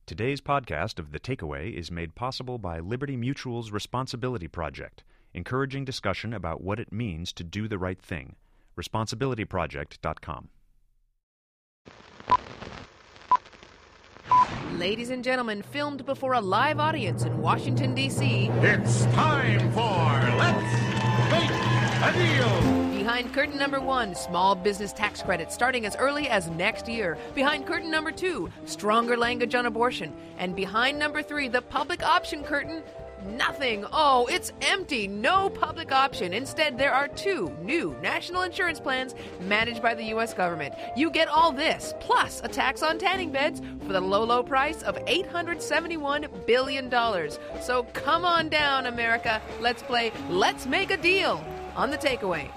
Today's podcast of The Takeaway is made possible by Liberty Mutual's Responsibility Project, encouraging discussion about what it means to do the right thing. Responsibilityproject.com. Ladies and gentlemen, filmed before a live audience in Washington, D.C. It's time for Let's Make a Deal! Behind curtain number 1, small business tax credits starting as early as next year. Behind curtain number 2, stronger language on abortion. And behind number 3, the public option curtain, nothing. Oh, it's empty. No public option. Instead, there are 2 new national insurance plans managed by the U.S. government. You get all this, plus a tax on tanning beds for the low, low price of $871 billion. So come on down, America. Let's play Let's Make a Deal on The Takeaway.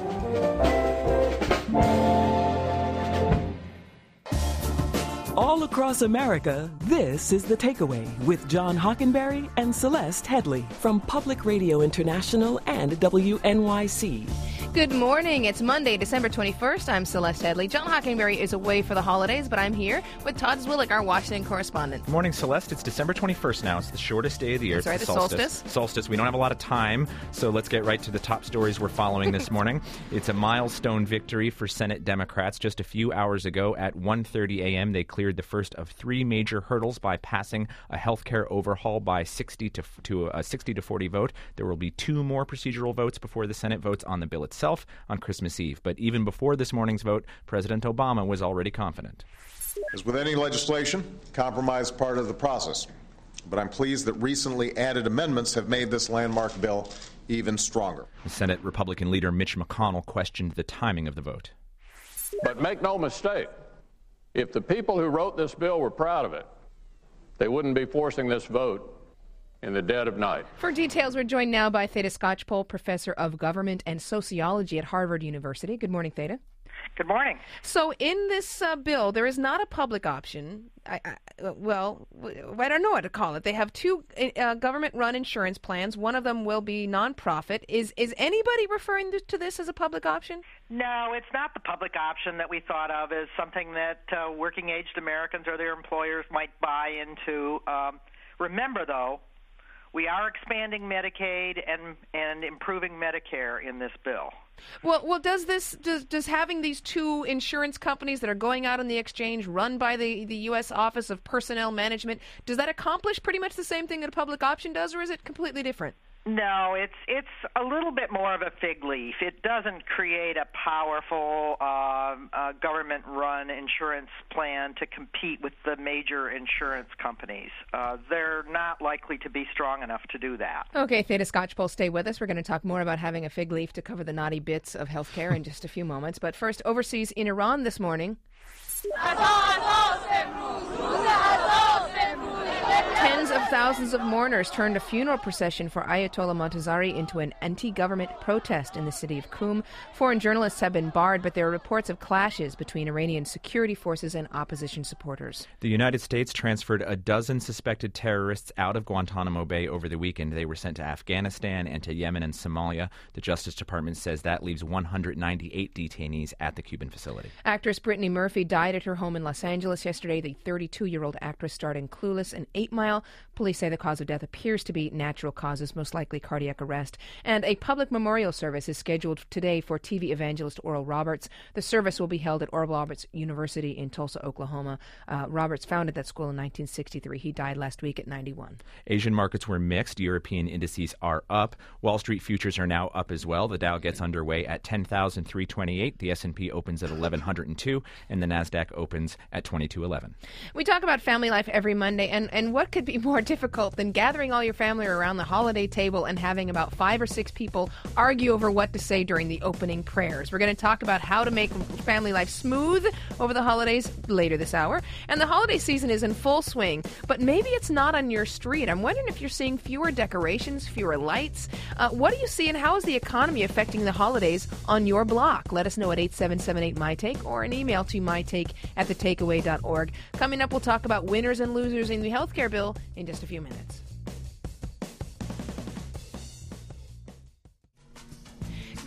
All across America, this is The Takeaway with John Hockenberry and Celeste Headley from Public Radio International and WNYC. Good morning. It's Monday, December 21st. I'm Celeste Headley. John Hockenberry is away for the holidays, but I'm here with Todd Zwillich, our Washington correspondent. Good morning, Celeste. It's December 21st now. It's the shortest day of the year. That's right, it's the solstice. Solstice. We don't have a lot of time, so let's get right to the top stories we're following this morning. It's a milestone victory for Senate Democrats. Just a few hours ago at 1:30 a.m., they cleared the first of 3 major hurdles by passing a health care overhaul by 60 to 40 vote. There will be 2 more procedural votes before the Senate votes on the bill itself on Christmas Eve. But even before this morning's vote, President Obama was already confident. As with any legislation, compromise is part of the process. But I'm pleased that recently added amendments have made this landmark bill even stronger. The Senate Republican leader Mitch McConnell questioned the timing of the vote. But make no mistake, if the people who wrote this bill were proud of it, they wouldn't be forcing this vote in the dead of night. For details, we're joined now by Theda Skocpol, professor of government and sociology at Harvard University. Good morning, Theda. Good morning. So in this bill, there is not a public option. I don't know what to call it. They have 2 government-run insurance plans. One of them will be nonprofit. Is anybody referring to this as a public option? No, it's not the public option that we thought of as something that working-aged Americans or their employers might buy into. Remember, though, we are expanding Medicaid and improving Medicare in this bill. Well, does having these 2 insurance companies that are going out on the exchange, run by the U.S. Office of Personnel Management, does that accomplish pretty much the same thing that a public option does, or is it completely different? No, it's a little bit more of a fig leaf. It doesn't create a powerful government-run insurance plan to compete with the major insurance companies. They're not likely to be strong enough to do that. Okay, Theda Skocpol, stay with us. We're going to talk more about having a fig leaf to cover the naughty bits of healthcare in just a few moments. But first, overseas in Iran this morning. Tens of thousands of mourners turned a funeral procession for Ayatollah Montazeri into an anti-government protest in the city of Qum. Foreign journalists have been barred, but there are reports of clashes between Iranian security forces and opposition supporters. The United States transferred a dozen suspected terrorists out of Guantanamo Bay over the weekend. They were sent to Afghanistan and to Yemen and Somalia. The Justice Department says that leaves 198 detainees at the Cuban facility. Actress Brittany Murphy died at her home in Los Angeles yesterday. The 32-year-old actress starred in Clueless and 8 Mile. Police say the cause of death appears to be natural causes, most likely cardiac arrest. And a public memorial service is scheduled today for TV evangelist Oral Roberts. The service will be held at Oral Roberts University in Tulsa, Oklahoma. Roberts founded that school in 1963. He died last week at 91. Asian markets were mixed. European indices are up. Wall Street futures are now up as well. The Dow gets underway at 10,328. The S&P opens at 1,102, and the NASDAQ opens at 2,211. We talk about family life every Monday, and what could be more difficult than gathering all your family around the holiday table and having about 5 or 6 people argue over what to say during the opening prayers. We're going to talk about how to make family life smooth over the holidays later this hour. And the holiday season is in full swing, but maybe it's not on your street. I'm wondering if you're seeing fewer decorations, fewer lights. What do you see, and how is the economy affecting the holidays on your block? Let us know at 877-8MyTake or an email to mytake@thetakeaway.org. Coming up, we'll talk about winners and losers in the healthcare bill in just a few minutes.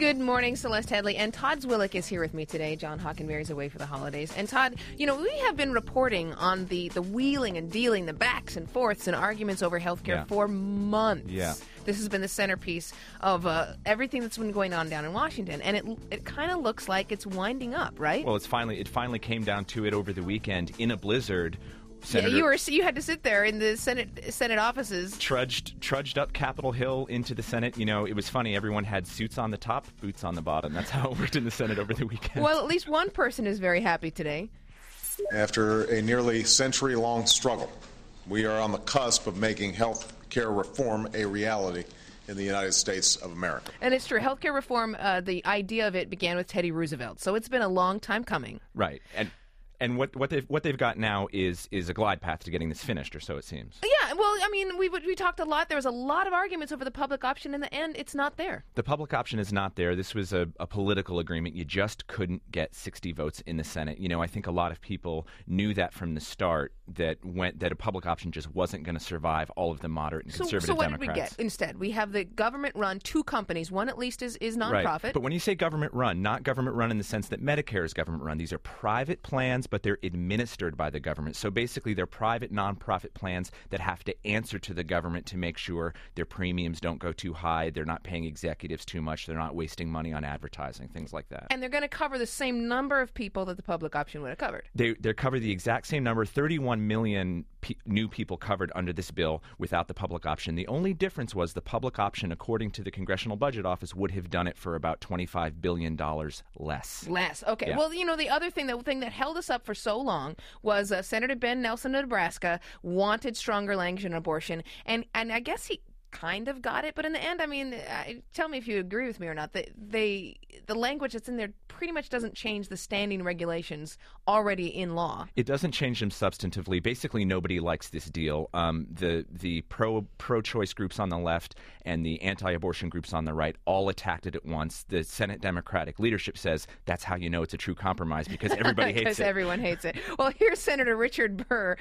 Good morning, Celeste Headley. And Todd Zwillich is here with me today. John Hockenberry's away for the holidays. And Todd, we have been reporting on the wheeling and dealing, the backs and forths and arguments over health care for months. Yeah. This has been the centerpiece of everything that's been going on down in Washington. And it kind of looks like it's winding up, right? Well, it finally came down to it over the weekend in a blizzard. Senator, you had to sit there in the Senate offices. Trudged up Capitol Hill into the Senate. It was funny. Everyone had suits on the top, boots on the bottom. That's how it worked in the Senate over the weekend. Well, at least one person is very happy today. After a nearly century-long struggle, we are on the cusp of making health care reform a reality in the United States of America. And it's true. Healthcare reform, the idea of it began with Teddy Roosevelt. So it's been a long time coming. Right. And what they've got now is a glide path to getting this finished, or so it seems. Yeah, well, I mean, we talked a lot. There was a lot of arguments over the public option. In the end, it's not there. The public option is not there. This was a political agreement. You just couldn't get 60 votes in the Senate. I think a lot of people knew that from the start, that a public option just wasn't going to survive all of the moderate and conservative Democrats. So what did we get instead? We have the government-run two companies. One at least is nonprofit. Right. But when you say government-run, not government-run in the sense that Medicare is government-run. These are private plans, but they're administered by the government. So basically, they're private nonprofit plans that have to answer to the government to make sure their premiums don't go too high, they're not paying executives too much, they're not wasting money on advertising, things like that. And they're going to cover the same number of people that the public option would have covered. They cover the exact same number, 31 million new people covered under this bill without the public option. The only difference was the public option, according to the Congressional Budget Office, would have done it for about $25 billion less. Less. Okay. Yeah. Well, the other thing, the thing that held us up for so long was Senator Ben Nelson of Nebraska wanted stronger language on abortion, and I guess he kind of got it, but in the end, I mean, tell me if you agree with me or not. The language that's in there pretty much doesn't change the standing regulations already in law. It doesn't change them substantively. Basically, nobody likes this deal. The pro-choice groups on the left and the anti-abortion groups on the right all attacked it at once. The Senate Democratic leadership says that's how you know it's a true compromise, because everybody hates it. Because everyone hates it. Well, here's Senator Richard Burr.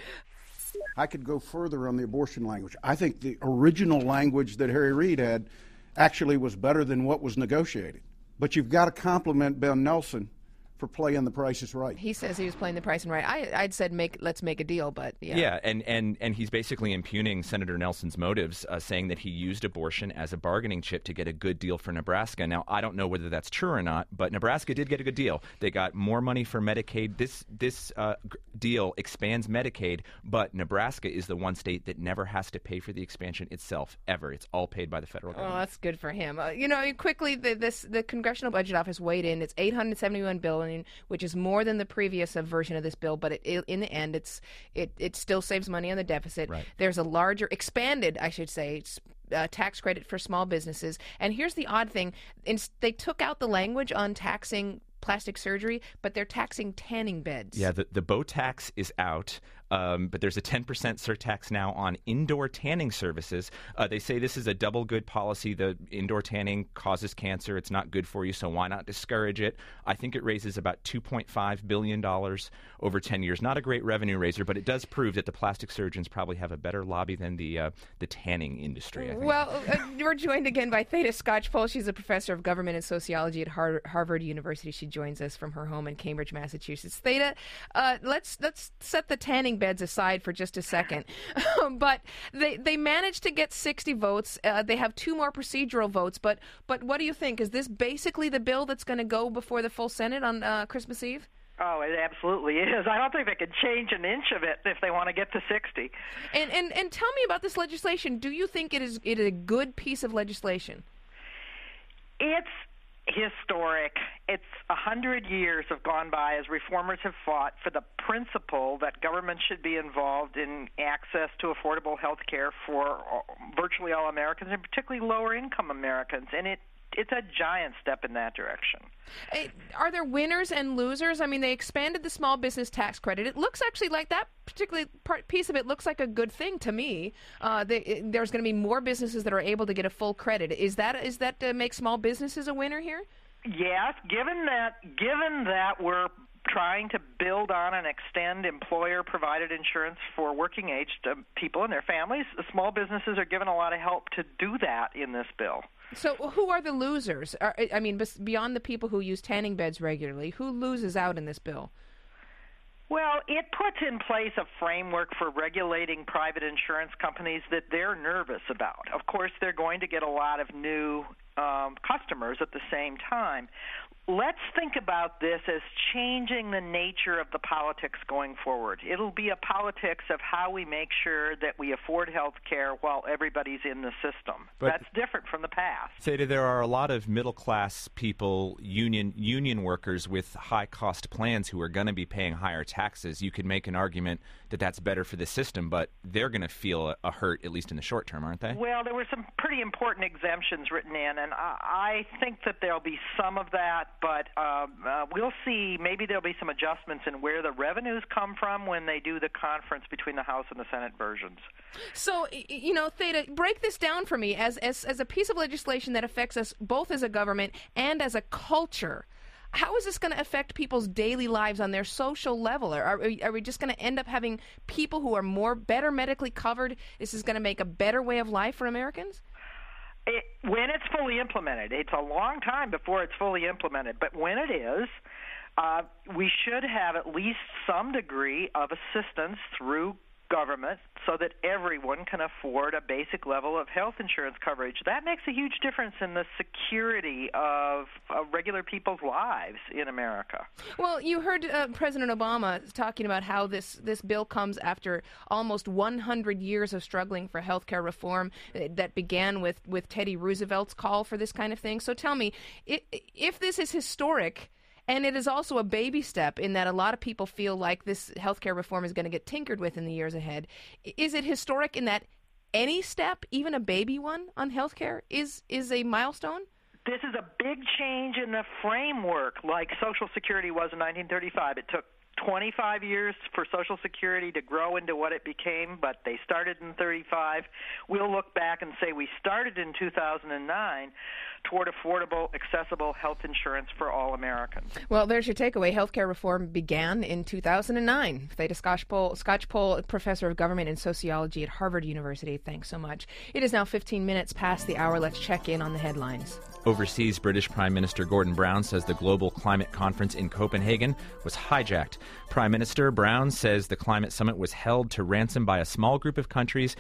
I could go further on the abortion language. I think the original language that Harry Reid had actually was better than what was negotiated. But you've got to compliment Ben Nelson for playing the Price is Right. He says he was playing the Price is Right. I'd said let's make a deal, but yeah. Yeah, and he's basically impugning Senator Nelson's motives, saying that he used abortion as a bargaining chip to get a good deal for Nebraska. Now, I don't know whether that's true or not, but Nebraska did get a good deal. They got more money for Medicaid. This deal expands Medicaid, but Nebraska is the one state that never has to pay for the expansion itself, ever. It's all paid by the federal government. Oh, that's good for him. Quickly, the Congressional Budget Office weighed in. It's $871 billion, which is more than the previous version of this bill, but in the end, it still saves money on the deficit. Right. There's a larger, expanded, I should say, tax credit for small businesses. And here's the odd thing. They took out the language on taxing plastic surgery, but they're taxing tanning beds. Yeah, the Bow tax is out. But there's a 10% surtax now on indoor tanning services. They say this is a double good policy. The indoor tanning causes cancer. It's not good for you, so why not discourage it? I think it raises about $2.5 billion over 10 years. Not a great revenue raiser, but it does prove that the plastic surgeons probably have a better lobby than the tanning industry, I think. Well, we're joined again by Theda Skocpol. She's a professor of government and sociology at Harvard University. She joins us from her home in Cambridge, Massachusetts. Theda, let's set the tanning beds aside for just a second. But they managed to get 60 votes. They have 2 more procedural votes. But what do you think? Is this basically the bill that's going to go before the full Senate on Christmas Eve? Oh, it absolutely is. I don't think they could change an inch of it if they want to get to 60. And tell me about this legislation. Do you think it is a good piece of legislation? It's historic. It's 100 years have gone by as reformers have fought for the principle that government should be involved in access to affordable health care for virtually all Americans, and particularly lower-income Americans. And it's a giant step in that direction. Are there winners and losers? I mean, they expanded the small business tax credit. It looks actually like that particular piece of it looks like a good thing to me. There's going to be more businesses that are able to get a full credit. Is that to make small businesses a winner here? Yes, given that we're trying to build on and extend employer-provided insurance for working-aged people and their families. The small businesses are given a lot of help to do that in this bill. So who are the losers? I mean, beyond the people who use tanning beds regularly, who loses out in this bill? Well, it puts in place a framework for regulating private insurance companies that they're nervous about. Of course, they're going to get a lot of new customers at the same time. Let's think about this as changing the nature of the politics going forward. It'll be a politics of how we make sure that we afford health care while everybody's in the system. But that's different from the past. Theda, there are a lot of middle-class people, union workers with high-cost plans who are going to be paying higher taxes. You could make an argument that that's better for the system, but they're going to feel a hurt, at least in the short term, aren't they? Well, there were some pretty important exemptions written in, and I think that there'll be some of that, but we'll see. Maybe there'll be some adjustments in where the revenues come from when they do the conference between the House and the Senate versions. So, Theda, break this down for me as a piece of legislation that affects us both as a government and as a culture. How is this going to affect people's daily lives on their social level? Are we just going to end up having people who are better medically covered? This is going to make a better way of life for Americans? When it's fully implemented. It's a long time before it's fully implemented, but when it is, we should have at least some degree of assistance through government so that everyone can afford a basic level of health insurance coverage. That makes a huge difference in the security of regular people's lives in America. Well, you heard President Obama talking about how this bill comes after almost 100 years of struggling for health care reform that began with Teddy Roosevelt's call for this kind of thing. So tell me, if this is historic, and it is also a baby step in that a lot of people feel like this healthcare reform is going to get tinkered with in the years ahead. Is it historic in that any step, even a baby one, on healthcare is a milestone? This is a big change in the framework like Social Security was in 1935. It took 25 years for Social Security to grow into what it became, but they started in 35. We'll look back and say we started in 2009 toward affordable, accessible health insurance for all Americans. Well, there's your takeaway. Healthcare reform began in 2009. Theda Skocpol, professor of government and sociology at Harvard University. Thanks so much. It is now 15 minutes past the hour. Let's check in on the headlines. Overseas, British Prime Minister Gordon Brown says the global climate conference in Copenhagen was hijacked. Prime Minister Brown says the climate summit was held to ransom by a small group of countries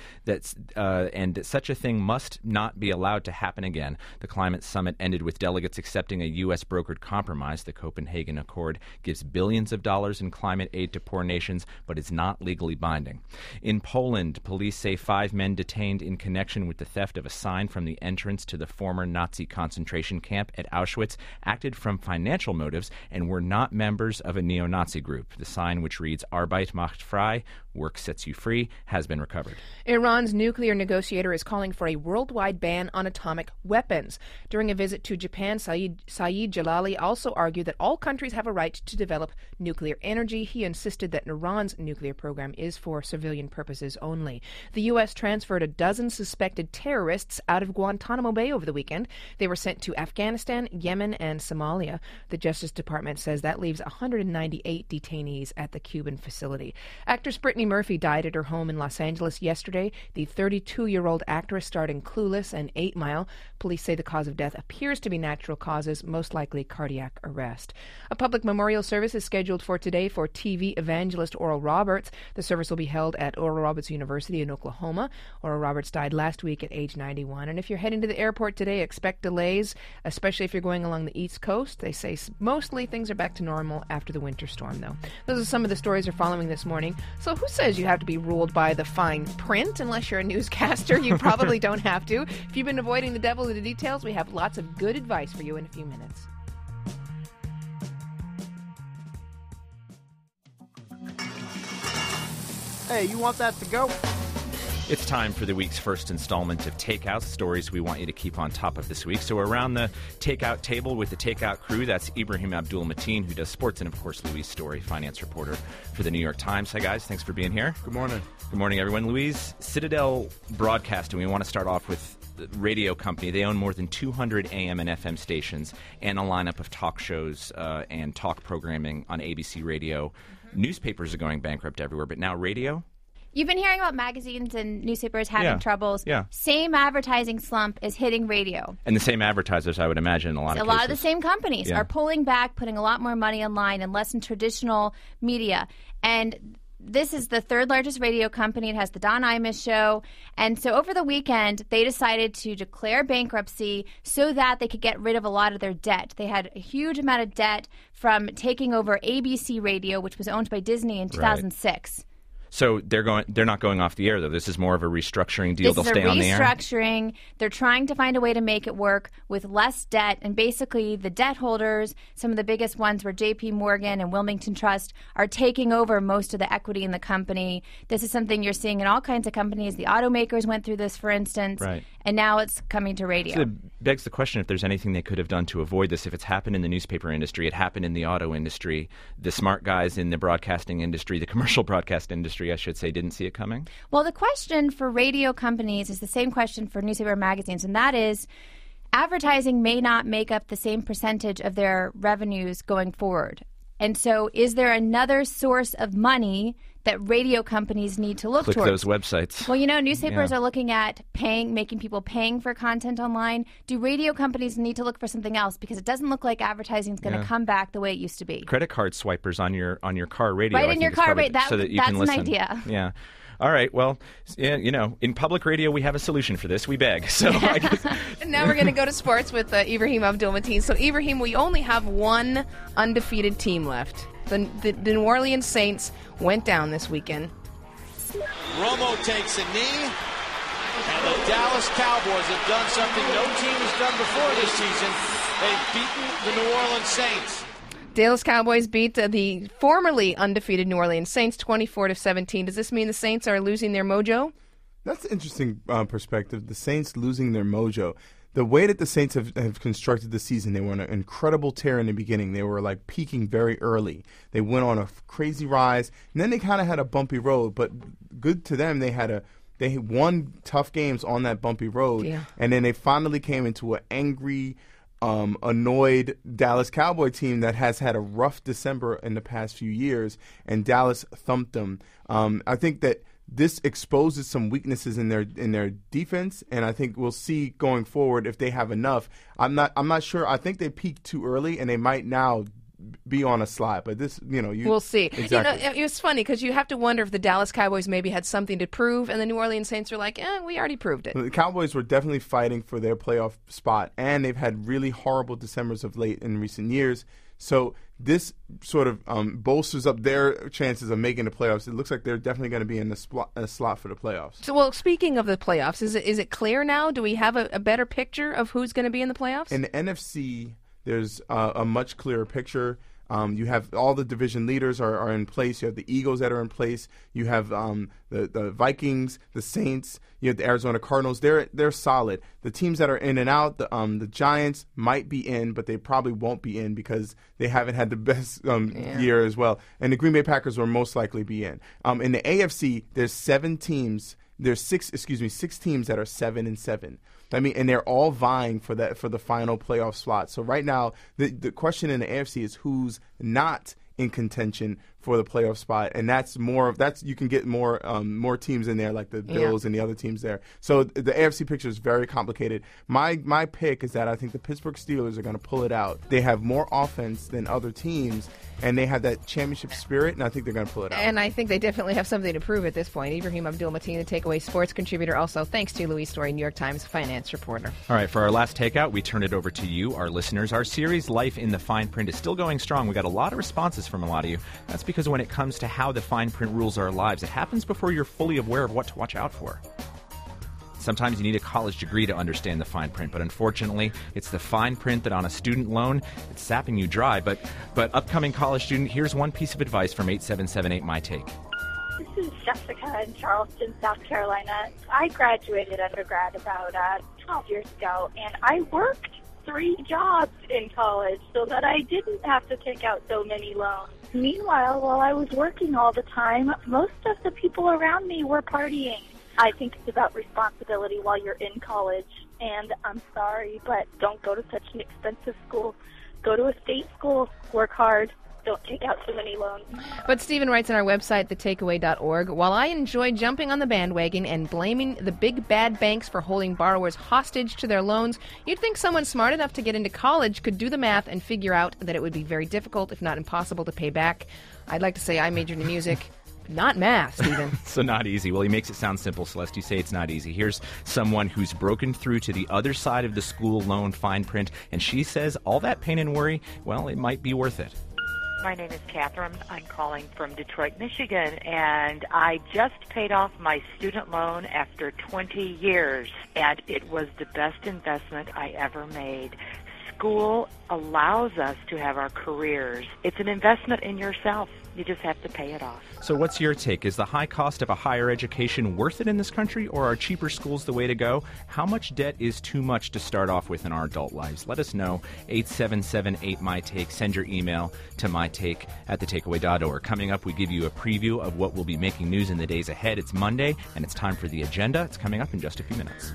and such a thing must not be allowed to happen again. The climate summit ended with delegates accepting a U.S.-brokered compromise. The Copenhagen Accord gives billions of dollars in climate aid to poor nations, but is not legally binding. In Poland, police say 5 men detained in connection with the theft of a sign from the entrance to the former Nazi concentration camp at Auschwitz acted from financial motives and were not members of a neo-Nazi group. The sign, which reads Arbeit macht frei, work sets you free, has been recovered. Iran's nuclear negotiator is calling for a worldwide ban on atomic weapons. During a visit to Japan, Saeed Jalali also argued that all countries have a right to develop nuclear energy. He insisted that Iran's nuclear program is for civilian purposes only. The U.S. transferred a dozen suspected terrorists out of Guantanamo Bay over the weekend. They were sent to Afghanistan, Yemen, and Somalia. The Justice Department says that leaves 198 detainees at the Cuban facility. Actress Brittany Murphy died at her home in Los Angeles yesterday. The 32-year-old actress starred in Clueless and 8 Mile. Police say the cause of death appears to be natural causes, most likely cardiac arrest. A public memorial service is scheduled for today for TV evangelist Oral Roberts. The service will be held at Oral Roberts University in Oklahoma. Oral Roberts died last week at age 91. And if you're heading to the airport today, expect delays, especially if you're going along the East Coast. They say mostly things are back to normal after the winter storm, though. Those are some of the stories we're following this morning. So who says you have to be ruled by the fine print? Unless you're a newscaster, you probably don't have to. If you've been avoiding the devil in the details, we have lots of good advice for you in a few minutes. Hey, you want that to go? It's time for the week's first installment of Takeout, stories we want you to keep on top of this week. So around the Takeout table with the Takeout crew, that's Ibrahim Abdul-Mateen, who does sports, and, of course, Louise Story, finance reporter for the New York Times. Hi, guys. Thanks for being here. Good morning. Good morning, everyone. Louise, Citadel Broadcasting, we want to start off with radio company. They own more than 200 AM and FM stations and a lineup of talk shows and talk programming on ABC radio. Newspapers are going bankrupt everywhere, but now radio? You've been hearing about magazines and newspapers having troubles. Yeah. Same advertising slump is hitting radio. And the same advertisers, I would imagine, in a lot of cases. A lot of the same companies are pulling back, putting a lot more money online and less in traditional media. And this is the third largest radio company. It has the Don Imus show. And so over the weekend, they decided to declare bankruptcy so that they could get rid of a lot of their debt. They had a huge amount of debt from taking over ABC Radio, which was owned by Disney in 2006. Right. So they're not going off the air, though. This is more of a restructuring deal. They'll stay on the air? This is a restructuring. They're trying to find a way to make it work with less debt. And basically, the debt holders, some of the biggest ones were J.P. Morgan and Wilmington Trust, are taking over most of the equity in the company. This is something you're seeing in all kinds of companies. The automakers went through this, for instance. Right. And now it's coming to radio. So it begs the question if there's anything they could have done to avoid this. If it's happened in the newspaper industry, it happened in the auto industry, the smart guys in the broadcasting industry, the commercial broadcast industry, I should say, didn't see it coming? Well, the question for radio companies is the same question for newspaper magazines, and that is advertising may not make up the same percentage of their revenues going forward. And so is there another source of money that radio companies need to look towards? Click those websites. Well, newspapers are looking at making people paying for content online. Do radio companies need to look for something else? Because it doesn't look like advertising is going to come back the way it used to be. Credit card swipers on your car radio. Right in your car radio. So that you that's can listen. An idea. Yeah. All right. Well, in public radio, we have a solution for this. We beg. So I guess. And now we're going to go to sports with Ibrahim Abdul-Mateen. So, Ibrahim, we only have one undefeated team left. The New Orleans Saints went down this weekend. Romo takes a knee, and the Dallas Cowboys have done something no team has done before this season. They've beaten the New Orleans Saints. Dallas Cowboys beat the formerly undefeated New Orleans Saints 24-17. Does this mean the Saints are losing their mojo? That's an interesting perspective. The Saints losing their mojo. The way that the Saints have constructed the season, they were on an incredible tear in the beginning. They were like peaking very early. They went on a crazy rise, and then they kind of had a bumpy road. But good to them, they won tough games on that bumpy road, and then they finally came into an angry, annoyed Dallas Cowboy team that has had a rough December in the past few years, and Dallas thumped them. I think that this exposes some weaknesses in their defense, and I think we'll see going forward if they have enough. I'm not sure. I think they peaked too early, and they might now be on a slide. But this, we'll see. Exactly. It was funny because you have to wonder if the Dallas Cowboys maybe had something to prove, and the New Orleans Saints are like, we already proved it. The Cowboys were definitely fighting for their playoff spot, and they've had really horrible Decembers of late in recent years. So this sort of bolsters up their chances of making the playoffs. It looks like they're definitely going to be in the slot for the playoffs. So, speaking of the playoffs, is it clear now? Do we have a better picture of who's going to be in the playoffs? In the NFC, there's a much clearer picture. You have all the division leaders are in place. You have the Eagles that are in place. You have the Vikings, the Saints. You have the Arizona Cardinals. They're solid. The teams that are in and out, the Giants might be in, but they probably won't be in because they haven't had the best year as well. And the Green Bay Packers will most likely be in. In the AFC, there's 7 teams. There's 6 teams that are 7-7. And they're all vying for the final playoff slot. So right now, the question in the AFC is who's not in contention for the playoff spot, and you can get more teams in there like the Bills and the other teams there. So the AFC picture is very complicated. My pick is that I think the Pittsburgh Steelers are going to pull it out. They have more offense than other teams, and they have that championship spirit, and I think they're going to pull it out. And I think they definitely have something to prove at this point. Ibrahim Abdul-Mateen, the Takeaway Sports contributor. Also, thanks to Louise Story, New York Times finance reporter. All right, for our last takeout, we turn it over to you, our listeners. Our series, Life in the Fine Print, is still going strong. We got a lot of responses from a lot of you. That's because when it comes to how the fine print rules our lives, it happens before you're fully aware of what to watch out for. Sometimes you need a college degree to understand the fine print, but unfortunately, it's the fine print that on a student loan, it's sapping you dry. But upcoming college student, here's one piece of advice from 8778 My Take. This is Jessica in Charleston, South Carolina. I graduated undergrad about 12 years ago, and I worked 3 jobs in college so that I didn't have to take out so many loans. Meanwhile, while I was working all the time, most of the people around me were partying. I think it's about responsibility while you're in college. And I'm sorry, but don't go to such an expensive school. Go to a state school. Work hard. Don't take out too many loans. But Stephen writes on our website, thetakeaway.org, while I enjoy jumping on the bandwagon and blaming the big bad banks for holding borrowers hostage to their loans, you'd think someone smart enough to get into college could do the math and figure out that it would be very difficult, if not impossible, to pay back. I'd like to say I majored in music. Not math, Stephen. So not easy. Well, he makes it sound simple, Celeste. You say it's not easy. Here's someone who's broken through to the other side of the school loan fine print, and she says all that pain and worry, well, it might be worth it. My name is Catherine. I'm calling from Detroit, Michigan, and I just paid off my student loan after 20 years, and it was the best investment I ever made. School allows us to have our careers. It's an investment in yourself. You just have to pay it off. So what's your take? Is the high cost of a higher education worth it in this country, or are cheaper schools the way to go? How much debt is too much to start off with in our adult lives? Let us know. 877-8MyTake. Send your email to mytake@thetakeaway.org. Coming up, we give you a preview of what will be making news in the days ahead. It's Monday, and it's time for the agenda. It's coming up in just a few minutes.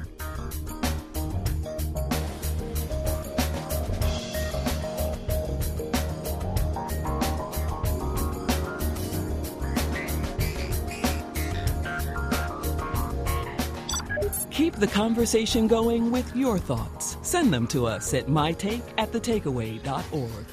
Keep the conversation going with your thoughts. Send them to us at mytake@thetakeaway.org.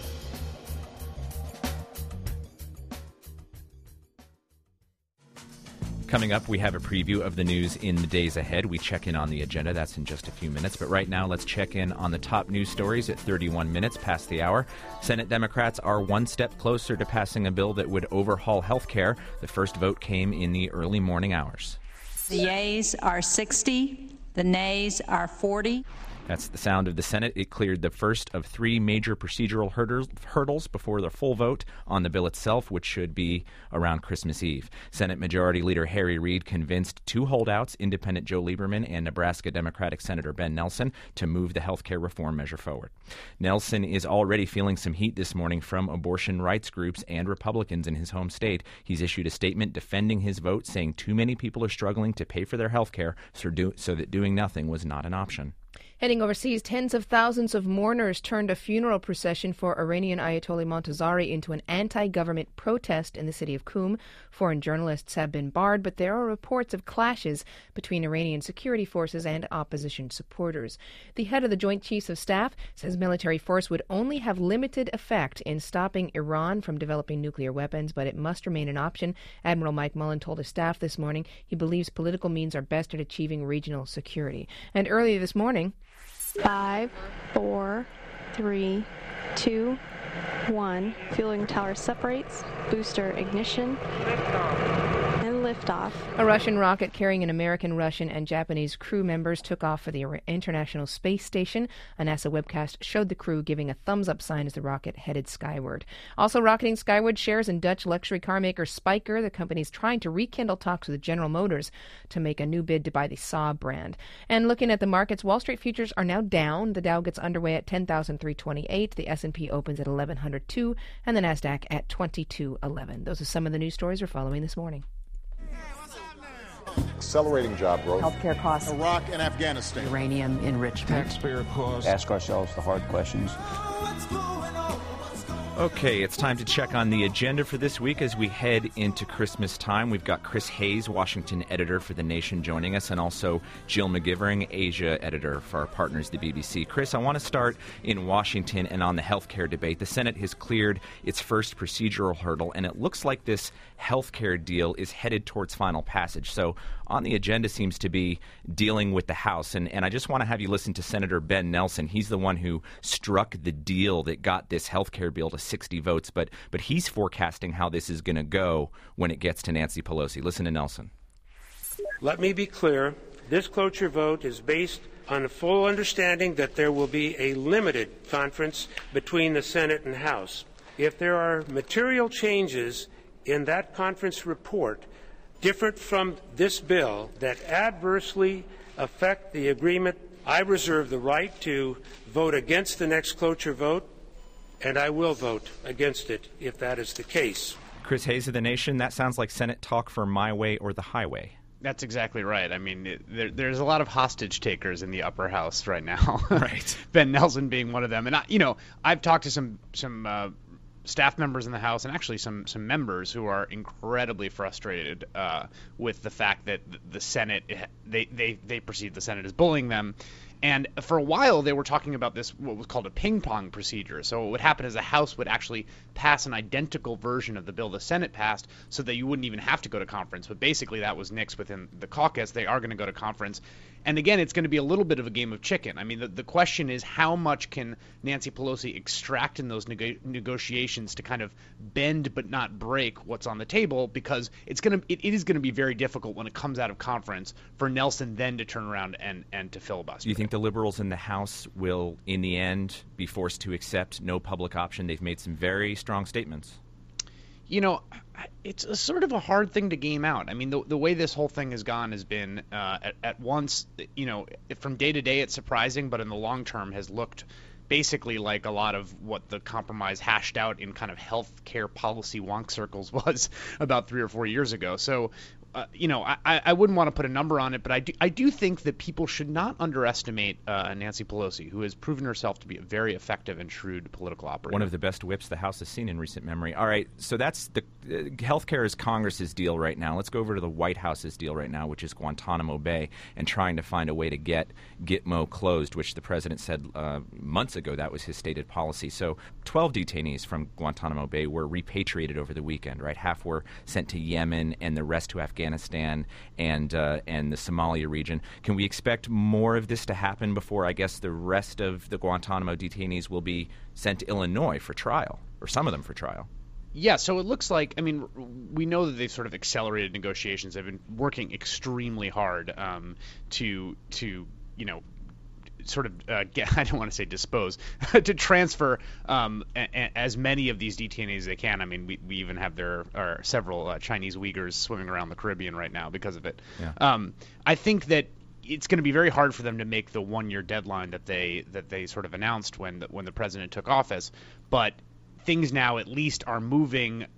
Coming up, we have a preview of the news in the days ahead. We check in on the agenda. That's in just a few minutes. But right now, let's check in on the top news stories at 31 minutes past the hour. Senate Democrats are one step closer to passing a bill that would overhaul health care. The first vote came in the early morning hours. The yeas are 60, the nays are 40. That's the sound of the Senate. It cleared the first of three major procedural hurdles before the full vote on the bill itself, which should be around Christmas Eve. Senate Majority Leader Harry Reid convinced two holdouts, Independent Joe Lieberman and Nebraska Democratic Senator Ben Nelson, to move the health care reform measure forward. Nelson is already feeling some heat this morning from abortion rights groups and Republicans in his home state. He's issued a statement defending his vote, saying too many people are struggling to pay for their health care, so that doing nothing was not an option. Heading overseas, tens of thousands of mourners turned a funeral procession for Iranian Ayatollah Montazeri into an anti-government protest in the city of Qum. Foreign journalists have been barred, but there are reports of clashes between Iranian security forces and opposition supporters. The head of the Joint Chiefs of Staff says military force would only have limited effect in stopping Iran from developing nuclear weapons, but it must remain an option. Admiral Mike Mullen told his staff this morning he believes political means are best at achieving regional security. And earlier this morning, 5, 4, 3, 2, 1. Fueling tower separates. Booster ignition. And liftoff. A Russian rocket carrying an American, Russian, and Japanese crew members took off for the International Space Station. A NASA webcast showed the crew giving a thumbs-up sign as the rocket headed skyward. Also rocketing skyward, shares in Dutch luxury car maker Spyker. The company is trying to rekindle talks with General Motors to make a new bid to buy the Saab brand. And looking at the markets, Wall Street futures are now down. The Dow gets underway at 10,328. The S&P opens at 1102, and the Nasdaq at 2211. Those are some of the news stories we're following this morning. Accelerating job growth. Healthcare costs. Iraq and Afghanistan. Uranium enrichment. Taxpayer costs. Ask ourselves the hard questions. Okay, it's time to check on the agenda for this week as we head into Christmas time. We've got Chris Hayes, Washington editor for The Nation, joining us, and also Jill McGivering, Asia editor for our partners, the BBC. Chris, I want to start in Washington and on the health care debate. The Senate has cleared its first procedural hurdle, and it looks like this health care deal is headed towards final passage. So on the agenda seems to be dealing with the House, and I just want to have you listen to Senator Ben Nelson. He's the one who struck the deal that got this health care bill to 60 votes, but he's forecasting how this is going to go when it gets to Nancy Pelosi. Listen to Nelson. Let me be clear. This cloture vote is based on a full understanding that there will be a limited conference between the Senate and House. If there are material changes in that conference report different from this bill that adversely affect the agreement, I reserve the right to vote against the next cloture vote, and I will vote against it if that is the case. Chris Hayes of The Nation, that sounds like Senate talk for my way or the highway. That's exactly right. I mean, there's a lot of hostage takers in the upper house right now. Right. Ben Nelson being one of them. And I've talked to some staff members in the House and actually some members who are incredibly frustrated with the fact that the Senate they perceive the Senate as bullying them. And for a while, they were talking about this, what was called a ping-pong procedure. So what would happen is the House would actually pass an identical version of the bill the Senate passed so that you wouldn't even have to go to conference. But basically, that was nixed within the caucus. They are going to go to conference. And again, it's going to be a little bit of a game of chicken. I mean, the question is how much can Nancy Pelosi extract in those negotiations to kind of bend but not break what's on the table, because it is going to be very difficult when it comes out of conference for Nelson then to turn around and to filibuster. Do you think the liberals in the House will, in the end, be forced to accept no public option? They've made some very strong statements. It's a sort of a hard thing to game out. I mean, the way this whole thing has gone has been at once, from day to day it's surprising, but in the long term has looked basically like a lot of what the compromise hashed out in kind of healthcare policy wonk circles was about 3 or 4 years ago. So, I wouldn't want to put a number on it, but I do think that people should not underestimate Nancy Pelosi, who has proven herself to be a very effective and shrewd political operator. One of the best whips the House has seen in recent memory. All right, so that's the healthcare is Congress's deal right now. Let's go over to the White House's deal right now, which is Guantanamo Bay, and trying to find a way to get Gitmo closed, which the president said months ago that was his stated policy. So 12 detainees from Guantanamo Bay were repatriated over the weekend, right? Half were sent to Yemen and the rest to Afghanistan and the Somalia region. Can we expect more of this to happen before, I guess, the rest of the Guantanamo detainees will be sent to Illinois for trial, or some of them for trial? Yeah, so it looks like, we know that they've sort of accelerated negotiations. They've been working extremely hard to sort of I don't want to say dispose, to transfer as many of these detainees as they can. I mean, we even have several Chinese Uyghurs swimming around the Caribbean right now because of it. Yeah. I think that it's going to be very hard for them to make the 1-year deadline that they sort of announced when the president took office. But things now at least are moving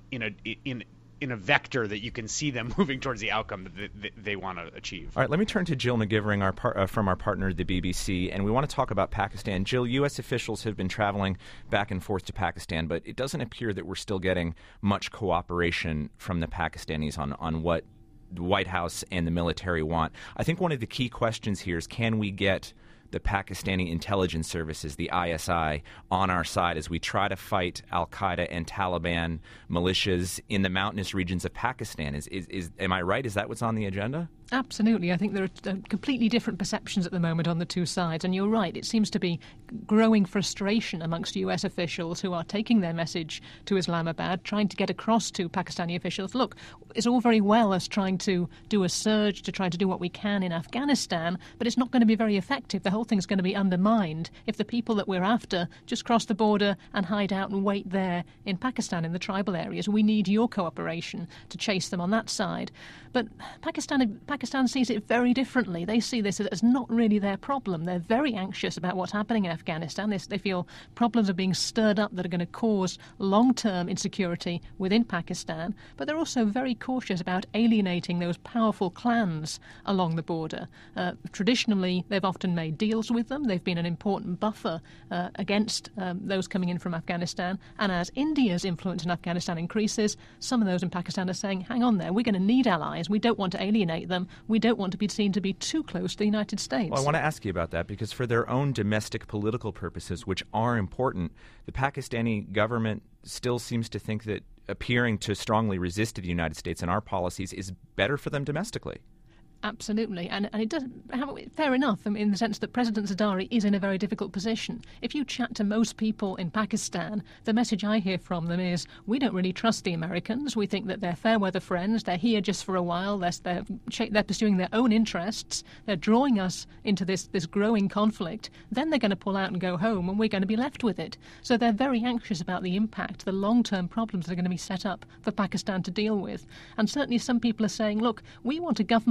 in a vector that you can see them moving towards the outcome that they want to achieve. All right, let me turn to Jill McGivering from our partner, the BBC, and we want to talk about Pakistan. Jill, U.S. officials have been traveling back and forth to Pakistan, but it doesn't appear that we're still getting much cooperation from the Pakistanis on what the White House and the military want. I think one of the key questions here is, can we get the Pakistani intelligence services, the ISI, on our side as we try to fight al-Qaeda and Taliban militias in the mountainous regions of Pakistan? Am I right? Is that what's on the agenda? Absolutely. I think there are completely different perceptions at the moment on the two sides. And you're right, it seems to be growing frustration amongst US officials who are taking their message to Islamabad, trying to get across to Pakistani officials, look, it's all very well us trying to do a surge, to try to do what we can in Afghanistan, but it's not going to be very effective. The whole thing's going to be undermined if the people that we're after just cross the border and hide out and wait there in Pakistan, in the tribal areas. We need your cooperation to chase them on that side. But Pakistan sees it very differently. They see this as not really their problem. They're very anxious about what's happening in Afghanistan. They feel problems are being stirred up that are going to cause long-term insecurity within Pakistan. But they're also very cautious about alienating those powerful clans along the border. Traditionally, they've often made deals with them. They've been an important buffer against those coming in from Afghanistan. And as India's influence in Afghanistan increases, some of those in Pakistan are saying, hang on there, we're going to need allies. We don't want to alienate them. We don't want to be seen to be too close to the United States. Well, I want to ask you about that because for their own domestic political purposes, which are important, the Pakistani government still seems to think that appearing to strongly resist the United States and our policies is better for them domestically. Absolutely, and it does. Fair enough, in the sense that President Zardari is in a very difficult position. If you chat to most people in Pakistan, the message I hear from them is, we don't really trust the Americans. We think that they're fair weather friends. They're here just for a while. They're pursuing their own interests. They're drawing us into this growing conflict. Then they're going to pull out and go home, and we're going to be left with it. So they're very anxious about the impact, the long-term problems that are going to be set up for Pakistan to deal with. And certainly some people are saying, look, we want a government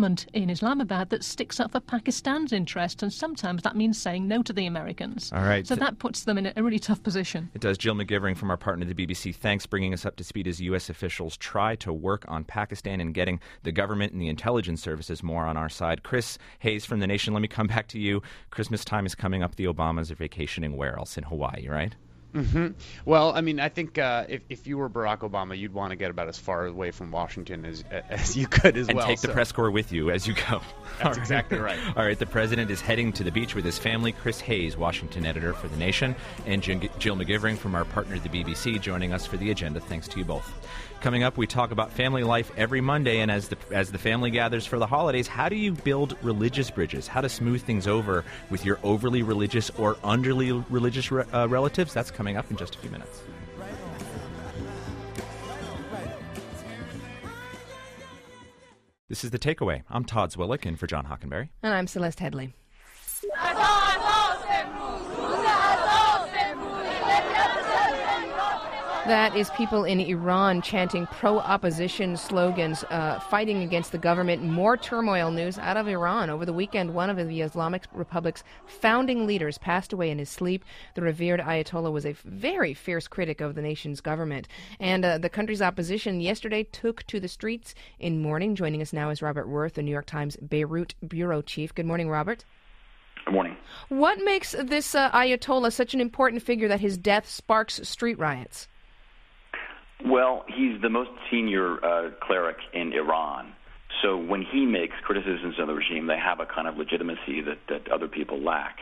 in Islamabad that sticks up for Pakistan's interests, and sometimes that means saying no to the Americans. All right. So that puts them in a really tough position. It does. Jill McGivering from our partner, the BBC. Thanks, bringing us up to speed as U.S. officials try to work on Pakistan and getting the government and the intelligence services more on our side. Chris Hayes from The Nation, let me come back to you. Christmas time is coming up. The Obamas are vacationing where else? In Hawaii, right? Mm-hmm. Well, I mean, I think if you were Barack Obama, you'd want to get about as far away from Washington as you could as and well. And take the press corps with you as you go. That's exactly right. All right, the president is heading to the beach with his family. Chris Hayes, Washington editor for The Nation, and Jill McGivering from our partner, the BBC, joining us for the agenda. Thanks to you both. Coming up, we talk about family life every Monday, and as the family gathers for the holidays, how do you build religious bridges? How to smooth things over with your overly religious or underly religious relatives? That's coming up in just a few minutes. This is The Takeaway. I'm Todd Zwillick, in for John Hockenberry. And I'm Celeste Headley. That is people in Iran chanting pro-opposition slogans, fighting against the government. More turmoil news out of Iran. Over the weekend, one of the Islamic Republic's founding leaders passed away in his sleep. The revered Ayatollah was a very fierce critic of the nation's government. And the country's opposition yesterday took to the streets in mourning. Joining us now is Robert Worth, the New York Times Beirut bureau chief. Good morning, Robert. Good morning. What makes this Ayatollah such an important figure that his death sparks street riots? Well, he's the most senior cleric in Iran. So when he makes criticisms of the regime, they have a kind of legitimacy that other people lack.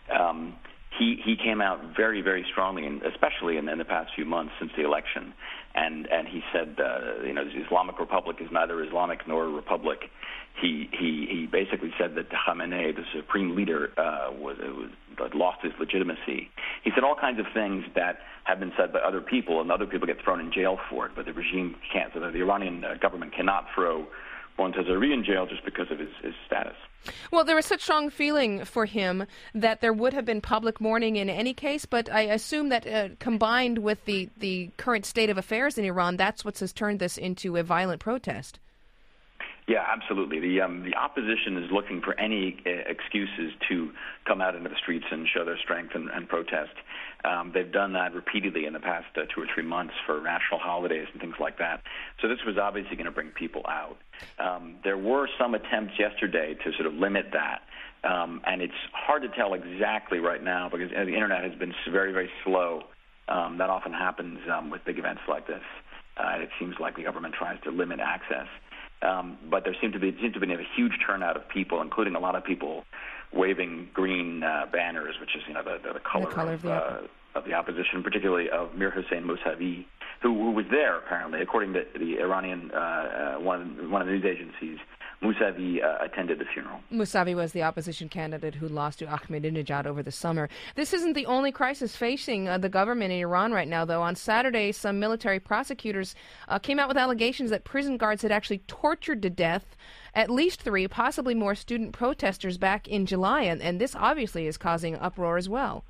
He came out very, very strongly, and especially in the past few months since the election, and he said, the Islamic Republic is neither Islamic nor a republic. He basically said that Khamenei, the supreme leader, was lost his legitimacy. He said all kinds of things that have been said by other people, and other people get thrown in jail for it, but the regime can't. So the Iranian government cannot throw Montazeri in jail just because of his status. Well, there was such strong feeling for him that there would have been public mourning in any case, but I assume that combined with the current state of affairs in Iran, that's what has turned this into a violent protest. Yeah, absolutely. The opposition is looking for any excuses to come out into the streets and show their strength and protest. They've done that repeatedly in the past 2 or 3 months for national holidays and things like that. So this was obviously going to bring people out. There were some attempts yesterday to sort of limit that. And it's hard to tell exactly right now because the Internet has been very, very slow. That often happens with big events like this. It seems like the government tries to limit access. But there seemed to be a huge turnout of people, including a lot of people waving green banners, which is the color of the opposition, particularly of Mir Hossein Mousavi, who was there apparently, according to the Iranian one of the news agencies. Mousavi attended the funeral. Mousavi was the opposition candidate who lost to Ahmadinejad over the summer. This isn't the only crisis facing the government in Iran right now, though. On Saturday, some military prosecutors came out with allegations that prison guards had actually tortured to death at least 3, possibly more student protesters back in July, and this obviously is causing uproar as well.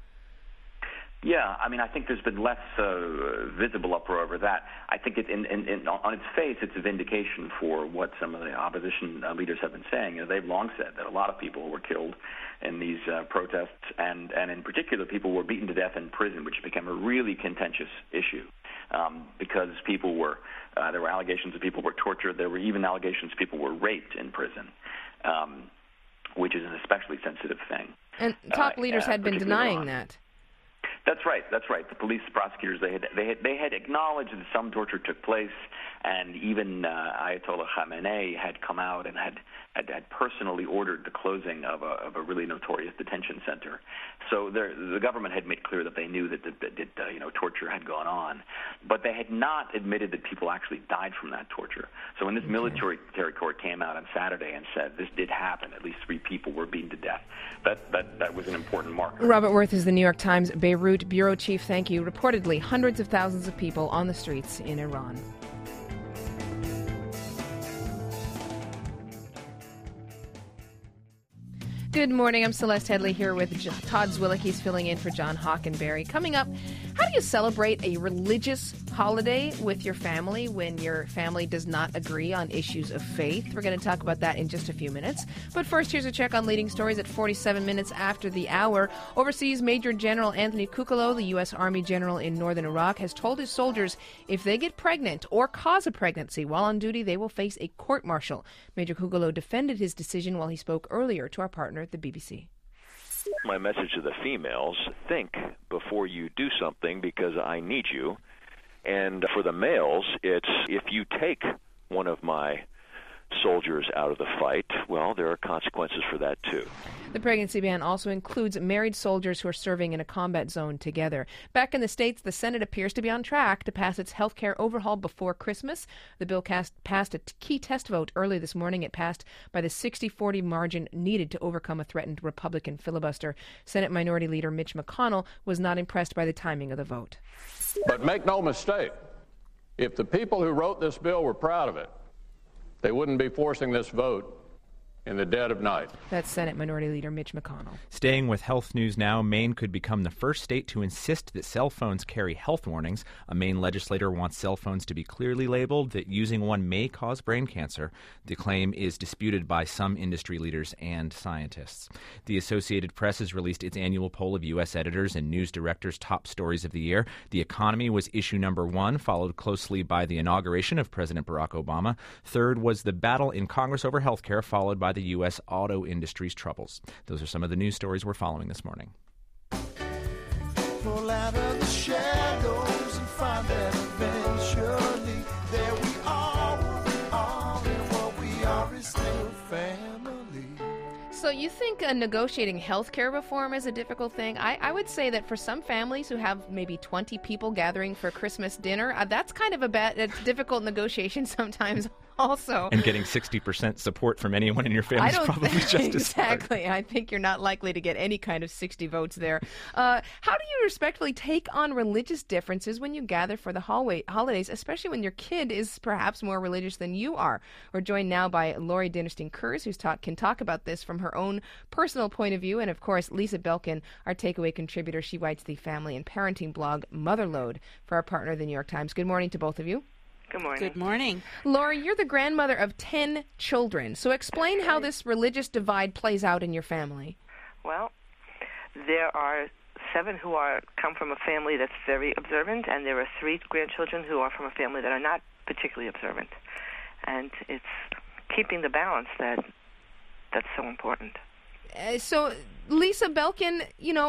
Yeah, I mean, I think there's been less visible uproar over that. I think on its face, it's a vindication for what some of the opposition leaders have been saying. They've long said that a lot of people were killed in these protests, and in particular, people were beaten to death in prison, which became a really contentious issue because people were there were allegations that people were tortured. There were even allegations people were raped in prison, which is an especially sensitive thing. And top leaders had been denying that. That's right. The police prosecutors they had acknowledged that some torture took place, and even Ayatollah Khamenei had come out and had personally ordered the closing of a really notorious detention center. So the government had made clear that they knew that torture had gone on, but they had not admitted that people actually died from that torture. So when this military court came out on Saturday and said this did happen, at least 3 people were beaten to death, that was an important marker. Robert Worth is the New York Times Beirut bureau chief. Thank you. Reportedly, hundreds of thousands of people on the streets in Iran. Good morning. I'm Celeste Headley here with Todd Zwillick. He's filling in for John Hockenberry. Coming up, How do you celebrate a religious holiday with your family when your family does not agree on issues of faith? We're going to talk about that in just a few minutes. But first, here's a check on leading stories at 47 minutes after the hour. Overseas, Major General Anthony Kukalo, the U.S. Army general in northern Iraq, has told his soldiers if they get pregnant or cause a pregnancy while on duty, they will face a court-martial. Major Kukalo defended his decision while he spoke earlier to our partner at the BBC. My message to the females, think before you do something because I need you. And for the males, it's if you take one of my soldiers out of the fight, well, there are consequences for that too. The pregnancy ban also includes married soldiers who are serving in a combat zone together. Back in the States, the Senate appears to be on track to pass its health care overhaul before Christmas. The bill passed a key test vote early this morning. It passed by the 60-40 margin needed to overcome a threatened Republican filibuster. Senate Minority Leader Mitch McConnell was not impressed by the timing of the vote. But make no mistake, if the people who wrote this bill were proud of it, they wouldn't be forcing this vote in the dead of night. That's Senate Minority Leader Mitch McConnell. Staying with health news now, Maine could become the first state to insist that cell phones carry health warnings. A Maine legislator wants cell phones to be clearly labeled that using one may cause brain cancer. The claim is disputed by some industry leaders and scientists. The Associated Press has released its annual poll of U.S. editors and news directors' top stories of the year. The economy was issue number 1, followed closely by the inauguration of President Barack Obama. Third was the battle in Congress over health care, followed by the U.S. auto industry's troubles. Those are some of the news stories we're following this morning. Pull out of the shadows and find that eventually there we are, and what we are is still family. So you think negotiating health care reform is a difficult thing? I would say that for some families who have maybe 20 people gathering for Christmas dinner, that's kind of a difficult negotiation sometimes also. And getting 60% support from anyone in your family is probably just as exactly. I think you're not likely to get any kind of 60 votes there. How do you respectfully take on religious differences when you gather for the holidays, especially when your kid is perhaps more religious than you are? We're joined now by Lori Dinnerstein-Kurz, who can talk about this from her own personal point of view, and of course Lisa Belkin, our takeaway contributor. She writes the family and parenting blog Motherload for our partner, the New York Times. Good morning to both of you. Good morning. Good morning. Lori, you're the grandmother of 10 children. So explain how this religious divide plays out in your family. Well, there are 7 who come from a family that's very observant, and there are 3 grandchildren who are from a family that are not particularly observant. And it's keeping the balance that's so important. So, Lisa Belkin,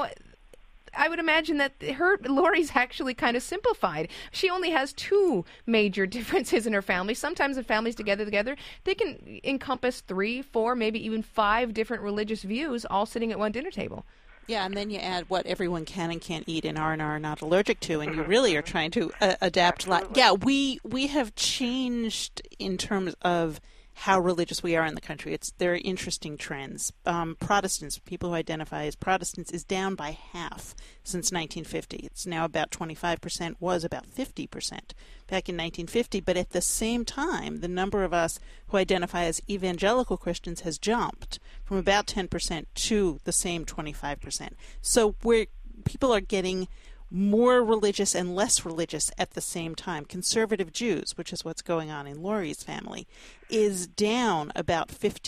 I would imagine that Lori's actually kind of simplified. She only has 2 major differences in her family. Sometimes in families together, they can encompass 3, 4, maybe even 5 different religious views all sitting at one dinner table. Yeah, and then you add what everyone can and can't eat and are not allergic to, and you really are trying to adapt. Yeah, we have changed in terms of how religious we are in the country. There are interesting trends. Protestants, people who identify as Protestants, is down by half since 1950. It's now about 25%, was about 50% back in 1950. But at the same time, the number of us who identify as evangelical Christians has jumped from about 10% to the same 25%. So people are getting more religious and less religious at the same time. Conservative Jews, which is what's going on in Lori's family, is down about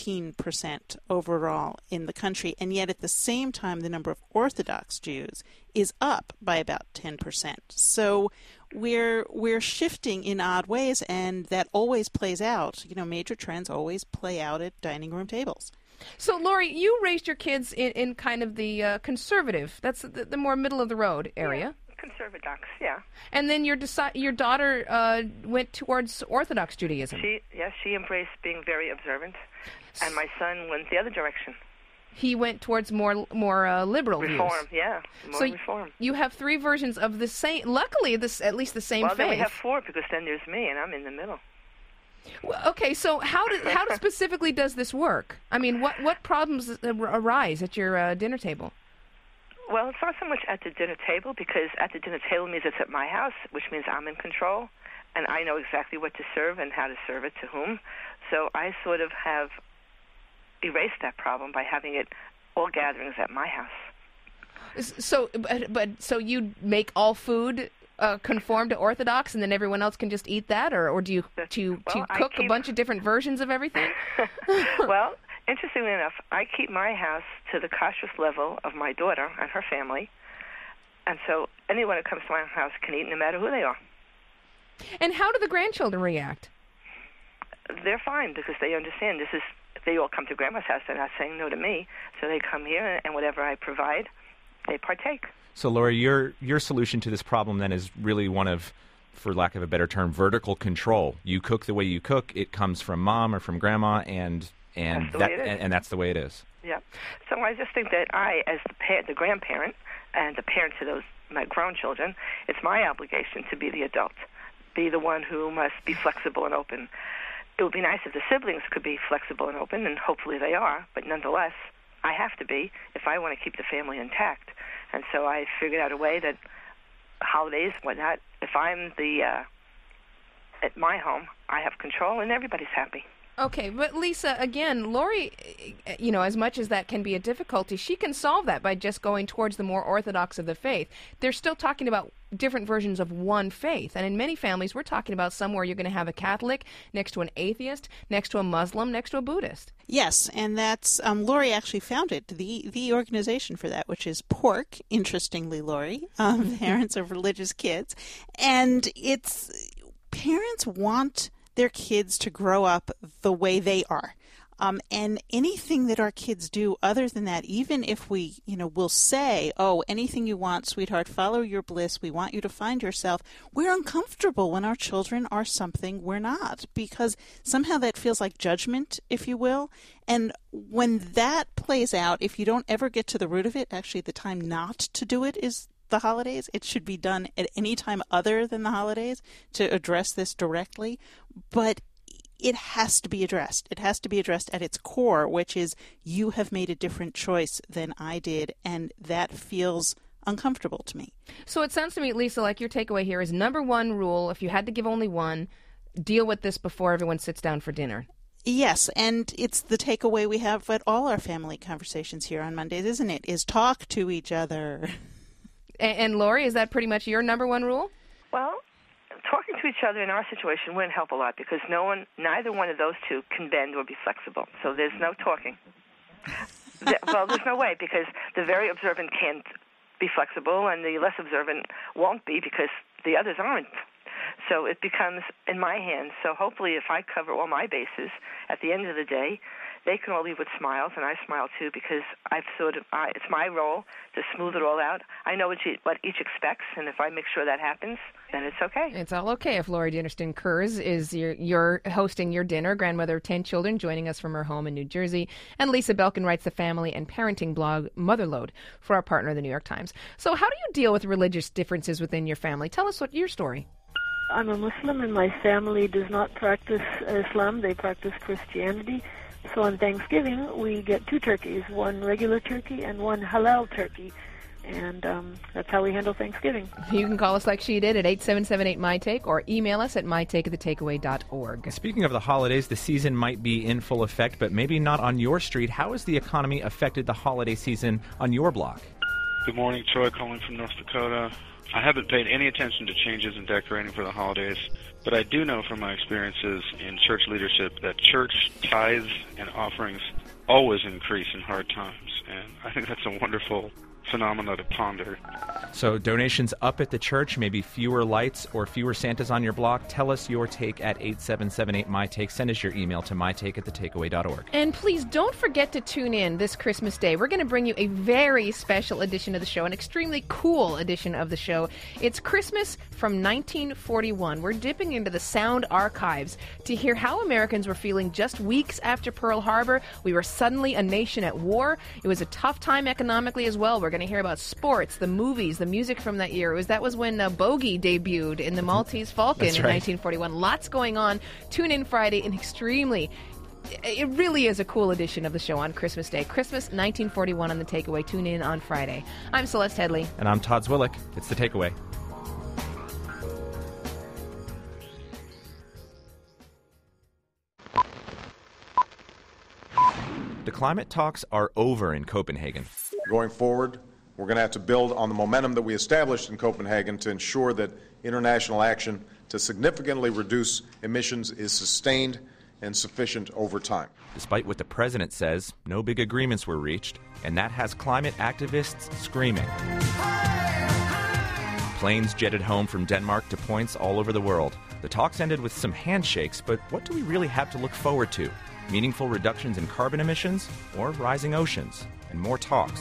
15% overall in the country, and yet at the same time the number of Orthodox Jews is up by about 10%. So we're shifting in odd ways, and that always plays out. Major trends always play out at dining room tables. So, Lori, you raised your kids in kind of the conservative, that's the more middle-of-the-road area. Yeah, conservadox, yeah. And then your daughter went towards Orthodox Judaism. She embraced being very observant, and my son went the other direction. He went towards more liberal reform, views. Yeah, more reform. You have 3 versions of the same, luckily, at least the same faith. Well, then we have 4, because then there's me, and I'm in the middle. Okay, so how specifically does this work? I mean, what problems arise at your dinner table? Well, it's not so much at the dinner table, because at the dinner table means it's at my house, which means I'm in control, and I know exactly what to serve and how to serve it to whom. So I sort of have erased that problem by having it all gatherings at my house. So you make all food conform to Orthodox, and then everyone else can just eat that, or do you cook a bunch of different versions of everything? Well, interestingly enough, I keep my house to the kashrus level of my daughter and her family, and so anyone who comes to my house can eat no matter who they are. And how do the grandchildren react? They're fine because they understand they all come to Grandma's house. They're not saying no to me, so they come here, and whatever I provide, they partake. So, Lori, your solution to this problem then is really one of, for lack of a better term, vertical control. You cook the way you cook. It comes from Mom or from Grandma, and that's the way it is. Yeah. So I just think that I, as the grandparent and the parent to my grown children, it's my obligation to be the adult, be the one who must be flexible and open. It would be nice if the siblings could be flexible and open, and hopefully they are, but nonetheless, I have to be if I want to keep the family intact. And so I figured out a way that holidays, whatnot, if I'm at my home, I have control and everybody's happy. Okay, but Lisa, again, Lori, as much as that can be a difficulty, she can solve that by just going towards the more orthodox of the faith. They're still talking about different versions of one faith. And in many families, we're talking about somewhere you're going to have a Catholic next to an atheist, next to a Muslim, next to a Buddhist. Yes, and that's Lori actually founded the organization for that, which is PORC, interestingly, Lori, Parents of Religious Kids. And it's parents want their kids to grow up the way they are. And anything that our kids do other than that, even if we, will say, oh, anything you want, sweetheart, follow your bliss, we want you to find yourself, we're uncomfortable when our children are something we're not, because somehow that feels like judgment, if you will. And when that plays out, if you don't ever get to the root of it, actually the time not to do it is the holidays. It should be done at any time other than the holidays to address this directly. But it has to be addressed. It has to be addressed at its core, which is you have made a different choice than I did, and that feels uncomfortable to me. So it sounds to me, Lisa, like your takeaway here is number one rule, if you had to give only one, deal with this before everyone sits down for dinner. Yes, and it's the takeaway we have at all our family conversations here on Mondays, isn't it? Is talk to each other. And Lori, is that pretty much your number one rule? Well, talking to each other in our situation wouldn't help a lot because neither one of those two can bend or be flexible. So there's no talking. Well, there's no way because the very observant can't be flexible and the less observant won't be because the others aren't. So it becomes in my hands. So hopefully if I cover all my bases, at the end of the day, they can all leave with smiles, and I smile too because it's my role to smooth it all out. I know what each expects, and if I make sure that happens, then it's okay. It's all okay if Lori Dienersteen Kurz is you're hosting your dinner, grandmother of 10 children, joining us from her home in New Jersey. And Lisa Belkin writes the family and parenting blog Motherload for our partner, the New York Times. So how do you deal with religious differences within your family? Tell us your story. I'm a Muslim, and my family does not practice Islam. They practice Christianity. So on Thanksgiving, we get 2 turkeys, one regular turkey and one halal turkey. And that's how we handle Thanksgiving. You can call us like she did at 8778-MyTake or email us at mytakeatthetakeaway.org. Speaking of the holidays, the season might be in full effect, but maybe not on your street. How has the economy affected the holiday season on your block? Good morning, Troy calling from North Dakota. I haven't paid any attention to changes in decorating for the holidays, but I do know from my experiences in church leadership that church tithes and offerings always increase in hard times, and I think that's a wonderful phenomena to ponder. So donations up at the church, maybe fewer lights or fewer Santas on your block. Tell us your take at 8778-MyTake. Send us your email to mytakeatthetakeaway.org. And please don't forget to tune in this Christmas Day. We're going to bring you a very special edition of the show, an extremely cool edition of the show. It's Christmas from 1941. We're dipping into the sound archives to hear how Americans were feeling just weeks after Pearl Harbor. We were suddenly a nation at war. It was a tough time economically as well. We're going to hear about sports, the movies, the music from that year. That was when Bogey debuted in the Maltese Falcon in 1941. Lots going on. Tune in Friday. It really is a cool edition of the show on Christmas Day. Christmas 1941 on The Takeaway. Tune in on Friday. I'm Celeste Headley. And I'm Todd Zwillick. It's The Takeaway. The climate talks are over in Copenhagen. Going forward, We're going to have to build on the momentum that we established in Copenhagen to ensure that international action to significantly reduce emissions is sustained and sufficient over time. Despite what the president says, no big agreements were reached, and that has climate activists screaming. Planes jetted home from Denmark to points all over the world. The talks ended with some handshakes, but what do we really have to look forward to? Meaningful reductions in carbon emissions or rising oceans? And more talks.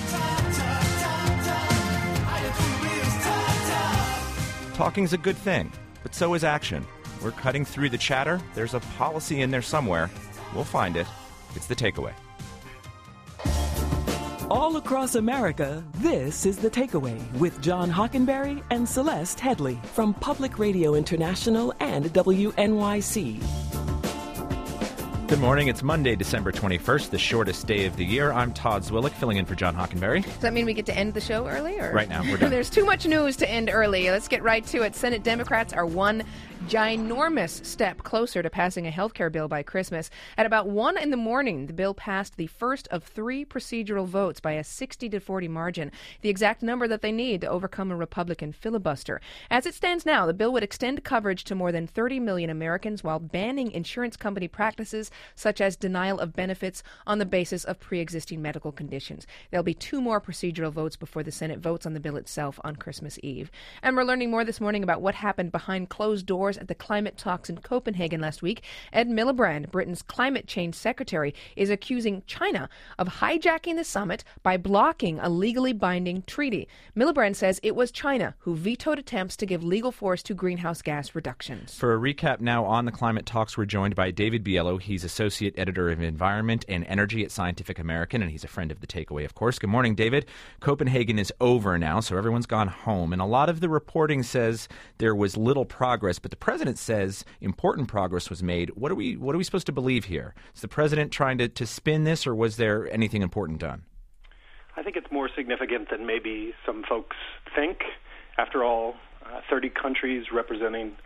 Talking's a good thing, but so is action. We're cutting through the chatter. There's a policy in there somewhere. We'll find it. It's The Takeaway. All across America, this is The Takeaway with John Hockenberry and Celeste Headlee from Public Radio International and WNYC. Good morning. It's Monday, December 21st, the shortest day of the year. I'm Todd Zwillich, filling in for John Hockenberry. Does that mean we get to end the show early? Or? Right now, we're done. There's too much news to end early. Let's get right to it. Senate Democrats are one ginormous step closer to passing a health care bill by Christmas. At about 1 in the morning, the bill passed the first of 3 procedural votes by a 60-40 margin, the exact number that they need to overcome a Republican filibuster. As it stands now, the bill would extend coverage to more than 30 million Americans while banning insurance company practices such as denial of benefits on the basis of pre-existing medical conditions. There'll be 2 more procedural votes before the Senate votes on the bill itself on Christmas Eve. And we're learning more this morning about what happened behind closed doors at the climate talks in Copenhagen last week. Ed Miliband, Britain's climate change secretary, is accusing China of hijacking the summit by blocking a legally binding treaty. Miliband says it was China who vetoed attempts to give legal force to greenhouse gas reductions. For a recap now on the climate talks, we're joined by David Biello. He's associate editor of Environment and Energy at Scientific American, and he's a friend of The Takeaway, of course. Good morning, David. Copenhagen is over now, so everyone's gone home, and a lot of the reporting says there was little progress, but the president says important progress was made. What are we supposed to believe here? Is the president trying to spin this, or was there anything important done? I think it's more significant than maybe some folks think. After all, 30 countries representing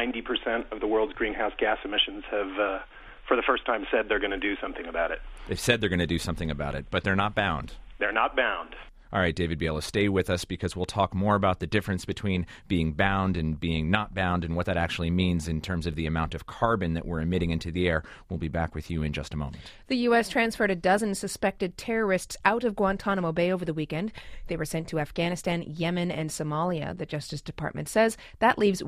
90% of the world's greenhouse gas emissions have, for the first time, said they're going to do something about it. They've said they're going to do something about it, but they're not bound. They're not bound. All right, David Biello, stay with us because we'll talk more about the difference between being bound and being not bound and what that actually means in terms of the amount of carbon that we're emitting into the air. We'll be back with you in just a moment. The U.S. transferred a dozen suspected terrorists out of Guantanamo Bay over the weekend. They were sent to Afghanistan, Yemen, and Somalia. The Justice Department says that leaves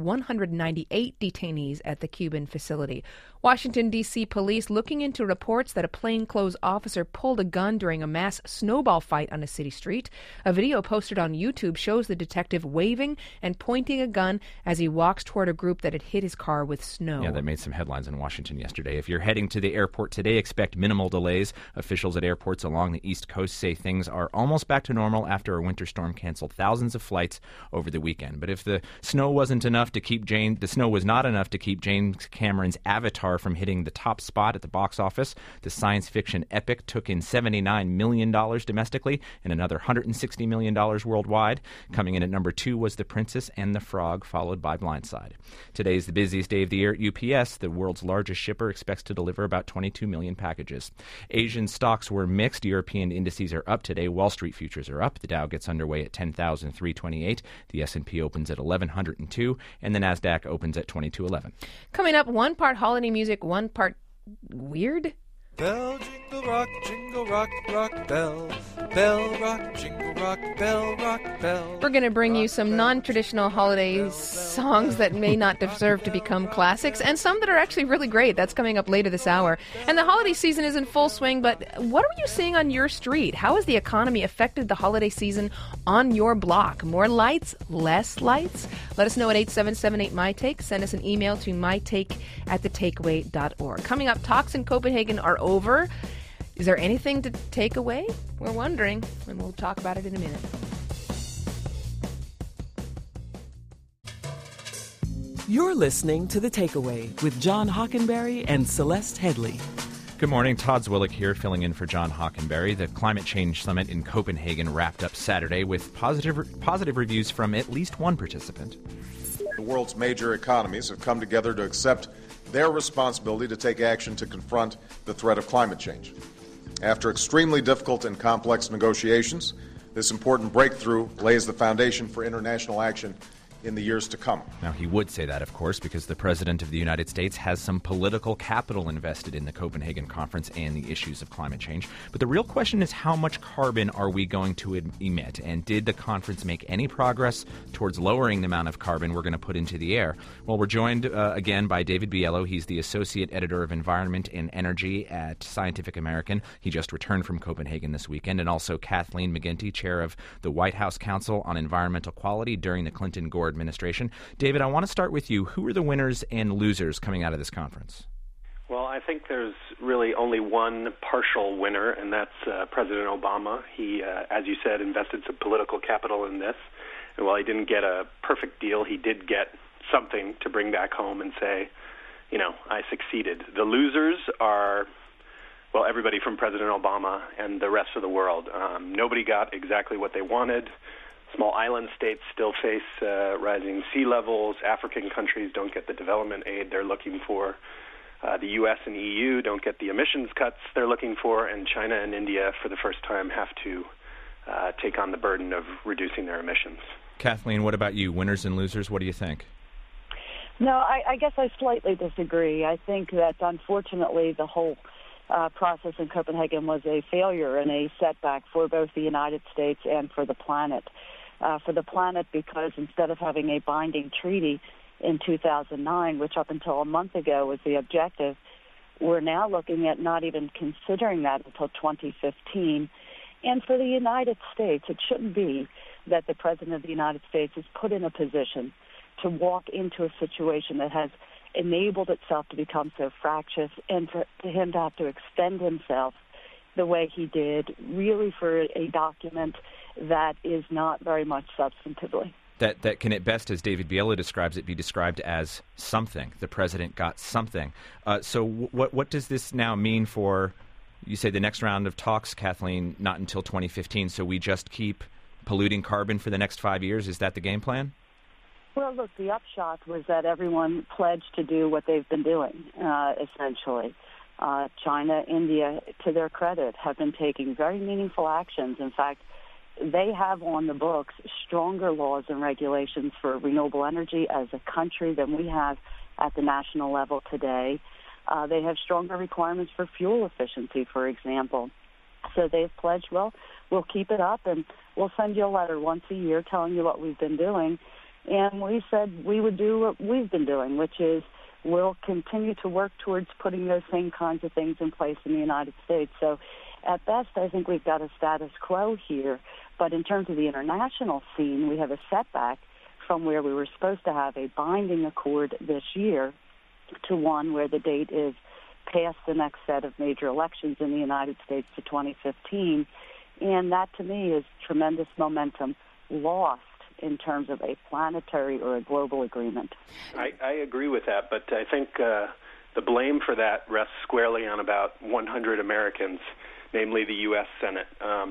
198 detainees at the Cuban facility. Washington, D.C. police looking into reports that a plainclothes officer pulled a gun during a mass snowball fight on a city street. A video posted on YouTube shows the detective waving and pointing a gun as he walks toward a group that had hit his car with snow. Yeah, that made some headlines in Washington yesterday. If you're heading to the airport today, expect minimal delays. Officials at airports along the East Coast say things are almost back to normal after a winter storm canceled thousands of flights over the weekend. But if the snow was not enough to keep James Cameron's Avatar from hitting the top spot at the box office, the science fiction epic took in $79 million domestically and another $160 million worldwide. Coming in at number 2 was The Princess and the Frog, followed by Blindside. Today is the busiest day of the year at UPS. The world's largest shipper expects to deliver about 22 million packages. Asian stocks were mixed. European indices are up today. Wall Street futures are up. The Dow gets underway at 10,328. The S&P opens at 1,102, and the NASDAQ opens at 2211. Coming up, one part holiday music, one part weird. Bell, jingle rock, rock, bell. Bell, rock, jingle rock, bell, rock, bell. We're going to bring you some non-traditional holiday songs that may not deserve to become classics, and some that are actually really great. That's coming up later this hour. And the holiday season is in full swing, but what are you seeing on your street? How has the economy affected the holiday season on your block? More lights? Less lights? Let us know at 877-8MyTake. Send us an email to mytake@thetakeaway.org. Coming up, talks in Copenhagen are over. Is there anything to take away? We're wondering, and we'll talk about it in a minute. You're listening to The Takeaway with John Hockenberry and Celeste Headlee. Good morning. Todd Zwillich here, filling in for John Hockenberry. The Climate Change Summit in Copenhagen wrapped up Saturday with positive reviews from at least one participant. The world's major economies have come together to accept their responsibility to take action to confront the threat of climate change. After extremely difficult and complex negotiations, This important breakthrough lays the foundation for international action in the years to come. Now, he would say that, of course, because the President of the United States has some political capital invested in the Copenhagen Conference and the issues of climate change. But the real question is, how much carbon are we going to emit? And did the conference make any progress towards lowering the amount of carbon we're going to put into the air? Well, we're joined again by David Biello. He's the Associate Editor of Environment and Energy at Scientific American. He just returned from Copenhagen this weekend. And also Kathleen McGinty, Chair of the White House Council on Environmental Quality during the Clinton-Gore administration. David, I want to start with you. Who are the winners and losers coming out of this conference? Well, I think there's really only one partial winner, and that's President Obama. He, as you said, invested some political capital in this. And while he didn't get a perfect deal, he did get something to bring back home and say, you know, I succeeded. The losers are, well, everybody from President Obama and the rest of the world. Nobody got exactly what they wanted. Small island states still face rising sea levels. African countries don't get the development aid they're looking for. The U.S. and EU don't get the emissions cuts they're looking for. And China and India, for the first time, have to take on the burden of reducing their emissions. Kathleen, what about you? Winners and losers, what do you think? No, I guess I slightly disagree. I think that, unfortunately, the whole process in Copenhagen was a failure and a setback for both the United States and for the planet. For the planet, because instead of having a binding treaty in 2009, which up until a month ago was the objective, we're now looking at not even considering that until 2015. And for the United States, it shouldn't be that the President of the United States is put in a position to walk into a situation that has enabled itself to become so fractious, and for him to have to extend himself the way he did, really for a document that is not very much substantively. That can at best, as David Biello describes it, be described as something. The president got something. So what does this now mean for, you say, the next round of talks, Kathleen, not until 2015, so we just keep polluting carbon for the next 5 years? Is that the game plan? Well, look, the upshot was that everyone pledged to do what they've been doing, essentially. China, India, to their credit, have been taking very meaningful actions. In fact, they have on the books stronger laws and regulations for renewable energy as a country than we have at the national level today. They have stronger requirements for fuel efficiency, for example. So they've pledged, well, we'll keep it up, and we'll send you a letter once a year telling you what we've been doing. And we said we would do what we've been doing, which is we'll continue to work towards putting those same kinds of things in place in the United States. So at best, I think we've got a status quo here. But in terms of the international scene, we have a setback from where we were supposed to have a binding accord this year to one where the date is past the next set of major elections in the United States to 2015. And that, to me, is tremendous momentum lost in terms of a planetary or a global agreement. I agree with that, but I think the blame for that rests squarely on about 100 Americans, namely the U.S. Senate.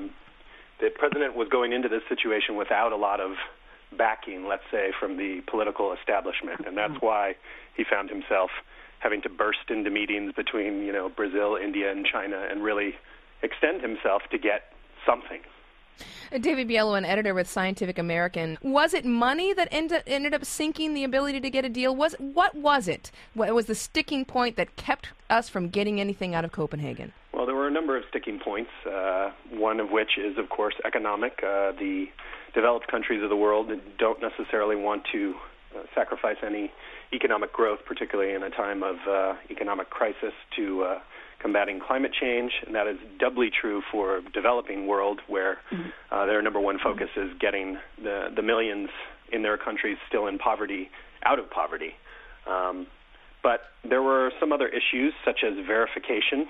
The president was going into this situation without a lot of backing, let's say, from the political establishment, and that's why he found himself having to burst into meetings between, you know, Brazil, India, and China and really extend himself to get something. David Biello, an editor with Scientific American. Was it money that ended up sinking the ability to get a deal? What was it? What was the sticking point that kept us from getting anything out of Copenhagen? Well, there were a number of sticking points, one of which is, of course, economic. The developed countries of the world don't necessarily want to sacrifice any economic growth, particularly in a time of economic crisis, to combating climate change, and that is doubly true for developing world, where their number one focus is getting the millions in their countries still in poverty out of poverty. But there were some other issues, such as verification.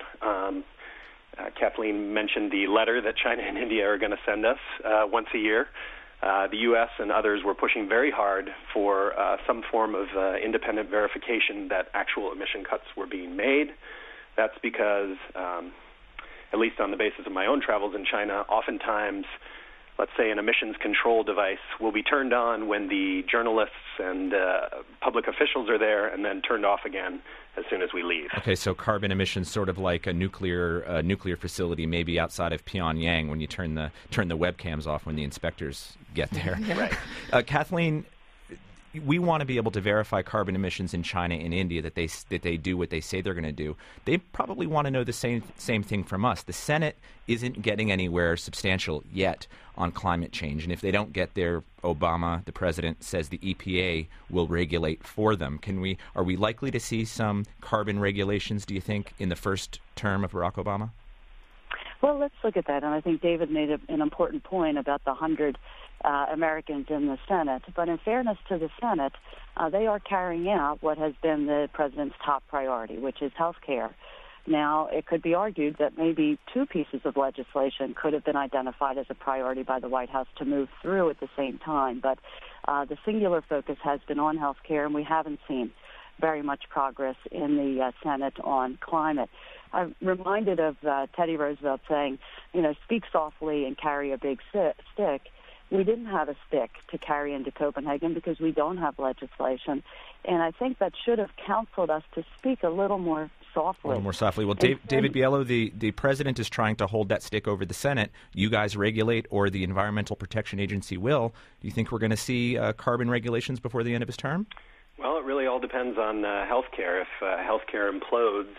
Kathleen mentioned the letter that China and India are going to send us once a year. The U.S. and others were pushing very hard for some form of independent verification that actual emission cuts were being made. That's because, at least on the basis of my own travels in China, oftentimes, let's say, an emissions control device will be turned on when the journalists and public officials are there, and then turned off again as soon as we leave. Okay, so carbon emissions, sort of like a nuclear facility, maybe outside of Pyongyang, when you turn the webcams off when the inspectors get there. Right. Kathleen, we want to be able to verify carbon emissions in China and India, that they do what they say they're going to do. They probably want to know the same thing from us. The Senate isn't getting anywhere substantial yet on climate change, and if they don't get there, Obama, the president, says the EPA will regulate for them. Are we likely to see some carbon regulations, do you think, in the first term of Barack Obama? Well, let's look at that. And I think David made an important point about the 100 Americans in the Senate. But in fairness to the Senate, they are carrying out what has been the president's top priority, which is health care. Now, it could be argued that maybe two pieces of legislation could have been identified as a priority by the White House to move through at the same time. But the singular focus has been on health care, and we haven't seen very much progress in the Senate on climate. I'm reminded of Teddy Roosevelt saying, speak softly and carry a big stick. We didn't have a stick to carry into Copenhagen because we don't have legislation. And I think that should have counseled us to speak a little more softly. Well, David Biello, the president is trying to hold that stick over the Senate. You guys regulate, or the Environmental Protection Agency will. Do you think we're going to see carbon regulations before the end of his term? Well, it really all depends on health care. If health care implodes,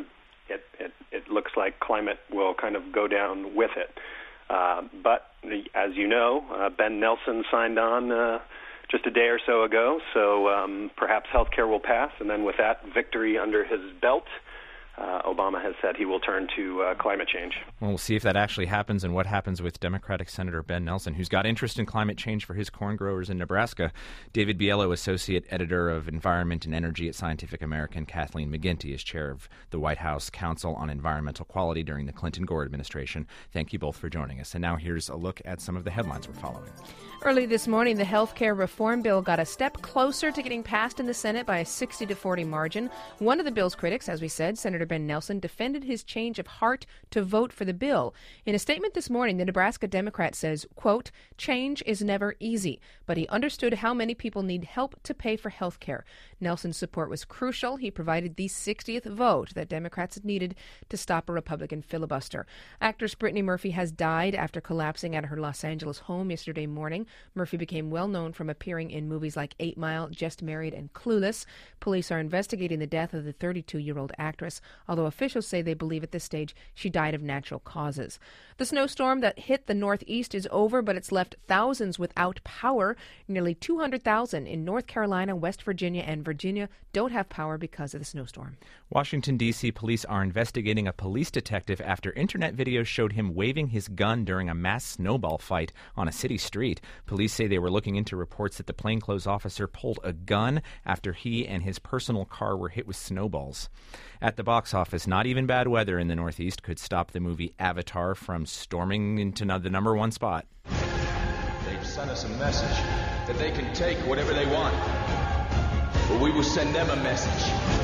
it looks like climate will kind of go down with it. But as you know, Ben Nelson signed on just a day or so ago, so perhaps health care will pass, and then with that victory under his belt, Obama has said he will turn to climate change. Well, we'll see if that actually happens and what happens with Democratic Senator Ben Nelson, who's got interest in climate change for his corn growers in Nebraska. David Biello, Associate Editor of Environment and Energy at Scientific American. Kathleen McGinty is Chair of the White House Council on Environmental Quality during the Clinton-Gore administration. Thank you both for joining us. And now here's a look at some of the headlines we're following. Early this morning, the health care reform bill got a step closer to getting passed in the Senate by a 60-40 margin. One of the bill's critics, as we said, Senator Ben Nelson, defended his change of heart to vote for the bill. In a statement this morning, the Nebraska Democrat says, quote, change is never easy, but he understood how many people need help to pay for health care. Nelson's support was crucial. He provided the 60th vote that Democrats needed to stop a Republican filibuster. Actress Brittany Murphy has died after collapsing at her Los Angeles home yesterday morning. Murphy became well known from appearing in movies like 8 Mile, Just Married, and Clueless. Police are investigating the death of the 32-year-old actress, although officials say they believe at this stage she died of natural causes. The snowstorm that hit the Northeast is over, but it's left thousands without power. Nearly 200,000 in North Carolina, West Virginia, and Virginia don't have power because of the snowstorm. Washington, D.C. police are investigating a police detective after internet videos showed him waving his gun during a mass snowball fight on a city street. Police say they were looking into reports that the plainclothes officer pulled a gun after he and his personal car were hit with snowballs. At the box office, not even bad weather in the Northeast could stop the movie Avatar from storming into the number one spot. They've sent us a message that they can take whatever they want. But we will send them a message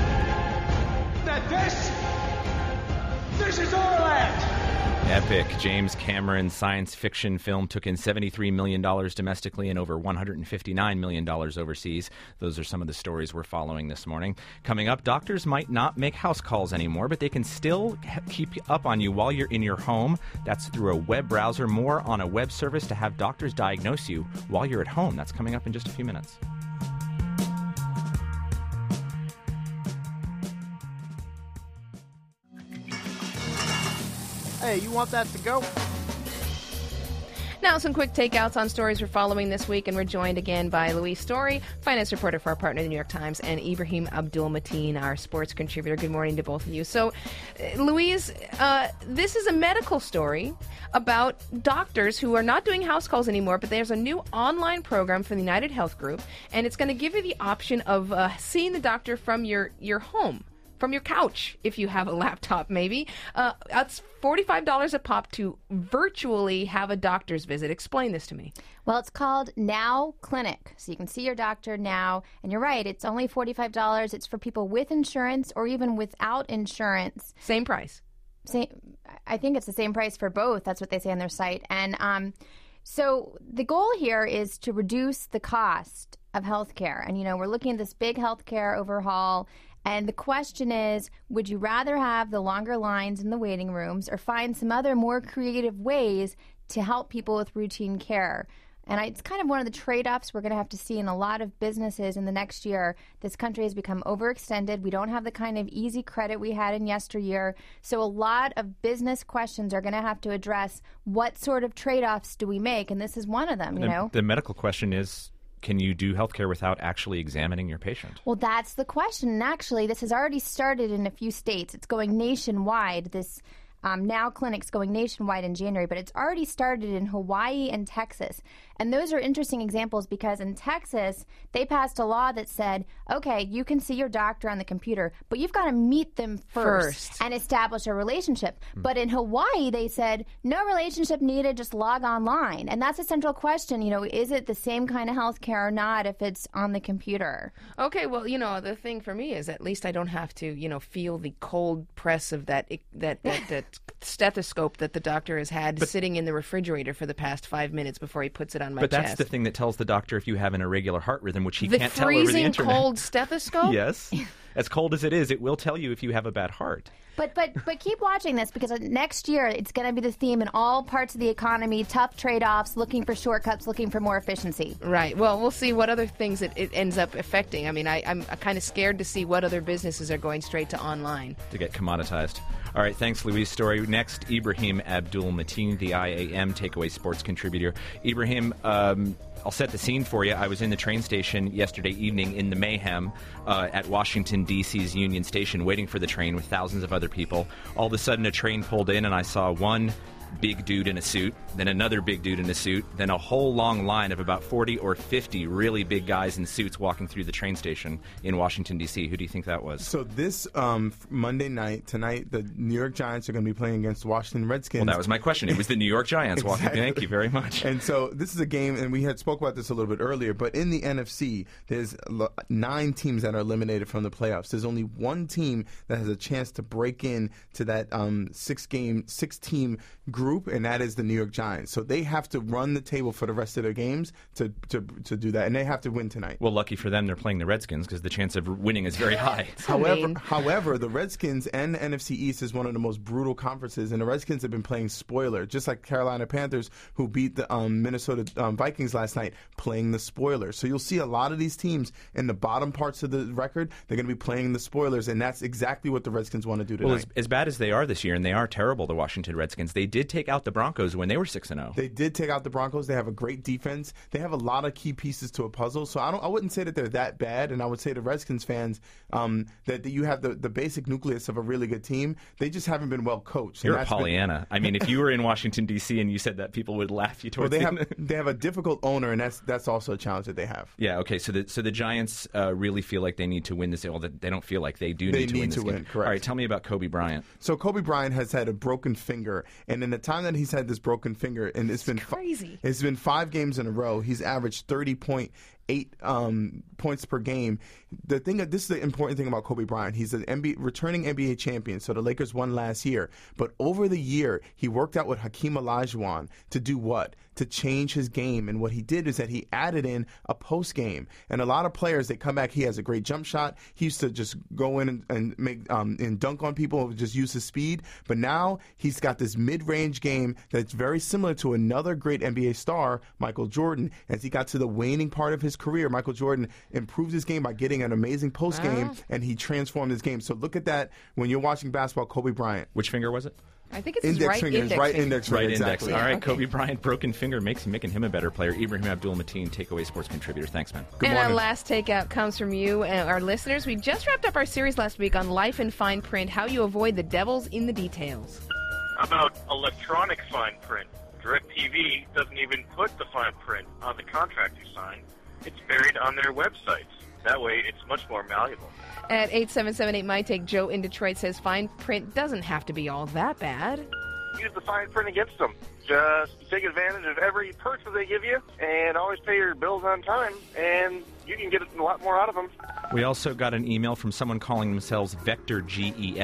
that this is our land. Epic James Cameron science fiction film took in $73 million domestically and over $159 million overseas. Those are some of the stories we're following this morning. Coming up, doctors might not make house calls anymore, but they can still keep up on you while you're in your home. That's through a web browser. More on a web service to have doctors diagnose you while you're at home. That's coming up in just a few minutes. Hey, you want that to go? Now, some quick takeouts on stories we're following this week, and we're joined again by Louise Story, finance reporter for our partner, the New York Times, and Ibrahim Abdul-Mateen, our sports contributor. Good morning to both of you. So, Louise, this is a medical story about doctors who are not doing house calls anymore, but there's a new online program from the United Health Group, and it's going to give you the option of seeing the doctor from your home. From your couch, if you have a laptop, maybe. That's $45 a pop to virtually have a doctor's visit. Explain this to me. Well, it's called Now Clinic, so you can see your doctor now. And you're right, it's only $45. It's for people with insurance or even without insurance. Same price. I think it's the same price for both. That's what they say on their site. And So the goal here is to reduce the cost of healthcare. And, we're looking at this big healthcare overhaul. And the question is, would you rather have the longer lines in the waiting rooms or find some other more creative ways to help people with routine care? And it's kind of one of the trade-offs we're going to have to see in a lot of businesses in the next year. This country has become overextended. We don't have the kind of easy credit we had in yesteryear. So a lot of business questions are going to have to address what sort of trade-offs do we make, and this is one of them, The medical question is, can you do healthcare without actually examining your patient? Well, that's the question. And actually, this has already started in a few states. It's going nationwide. This Now Clinic's going nationwide in January, but it's already started in Hawaii and Texas. And those are interesting examples because in Texas, they passed a law that said, okay, you can see your doctor on the computer, but you've got to meet them first and establish a relationship. But in Hawaii, they said, no relationship needed, just log online. And that's a central question, is it the same kind of health care or not if it's on the computer? Okay, well, the thing for me is at least I don't have to, feel the cold press of that stethoscope that the doctor has had sitting in the refrigerator for the past 5 minutes before he puts it on my chest. But that's the thing that tells the doctor if you have an irregular heart rhythm, which he can't tell over the freezing internet. cold stethoscope? Yes. As cold as it will tell you if you have a bad heart. But keep watching this because next year it's going to be the theme in all parts of the economy, tough trade-offs, looking for shortcuts, looking for more efficiency. Right. Well, we'll see what other things it ends up affecting. I mean, I'm kind of scared to see what other businesses are going straight to online. To get commoditized. All right, thanks, Louise Story. Next, Ibrahim Abdul-Mateen, the IAM Takeaway Sports contributor. Ibrahim, I'll set the scene for you. I was in the train station yesterday evening in the mayhem at Washington, D.C.'s Union Station, waiting for the train with thousands of other people. All of a sudden, a train pulled in, and I saw one big dude in a suit, then another big dude in a suit, then a whole long line of about 40 or 50 really big guys in suits walking through the train station in Washington, D.C. Who do you think that was? So this Monday night, tonight, the New York Giants are going to be playing against the Washington Redskins. Well, that was my question. It was the New York Giants Exactly. walking. Thank you very much. And so this is a game, and we had spoke about this a little bit earlier, but in the NFC, there's 9 teams that are eliminated from the playoffs. There's only one team that has a chance to break in to that 6-team group, and that is the New York Giants. So they have to run the table for the rest of their games to do that, and they have to win tonight. Well, lucky for them, they're playing the Redskins because the chance of winning is very high. However, the Redskins and the NFC East is one of the most brutal conferences, and the Redskins have been playing spoiler, just like Carolina Panthers, who beat the Minnesota Vikings last night, playing the spoiler. So you'll see a lot of these teams in the bottom parts of the record, they're going to be playing the spoilers, and that's exactly what the Redskins want to do tonight. Well, as bad as they are this year, and they are terrible, the Washington Redskins, they did take out the Broncos when they were 6-0. They did take out the Broncos. They have a great defense. They have a lot of key pieces to a puzzle. So I wouldn't say that they're that bad. And I would say to Redskins fans that you have the basic nucleus of a really good team. They just haven't been well coached. You're a Pollyanna. I mean, if you were in Washington, D.C. and you said that, people would laugh you towards they have a difficult owner, and that's also a challenge that they have. Yeah, okay. So the Giants really feel like they need to win this. Well, they don't feel like they do need to win this game. Correct. All right, tell me about Kobe Bryant. So Kobe Bryant has had a broken finger, and in the time that he's had this broken finger, and it's been crazy. It's been 5 games in a row. He's averaged 30.8 points per game. This is the important thing about Kobe Bryant. He's an returning NBA champion, so the Lakers won last year. But over the year, he worked out with Hakeem Olajuwon to do what? To change his game. And what he did is that he added in a post game. And a lot of players, they come back, he has a great jump shot. He used to just go in and make and dunk on people, just use his speed. But now he's got this mid-range game that's very similar to another great NBA star, Michael Jordan. As he got to the waning part of his career, Michael Jordan improved his game by getting an amazing post game, and he transformed his game. So look at that when you're watching basketball, Kobe Bryant. Which finger was it? I think it's his right index finger. Right index finger, exactly. All right, Kobe Bryant, broken finger, making him a better player. Ibrahim Abdul-Mateen, Takeaway Sports contributor. Thanks, man. Good morning. Our last takeout comes from you, our listeners. We just wrapped up our series last week on life in fine print, how you avoid the devils in the details. About electronic fine print. DirecTV doesn't even put the fine print on the contract you sign. It's buried on their websites. That way, it's much more malleable. At 8778-MY-TAKE, Joe in Detroit says fine print doesn't have to be all that bad. Use the fine print against them. Just take advantage of every perk that they give you and always pay your bills on time, and you can get a lot more out of them. We also got an email from someone calling themselves Vector GES,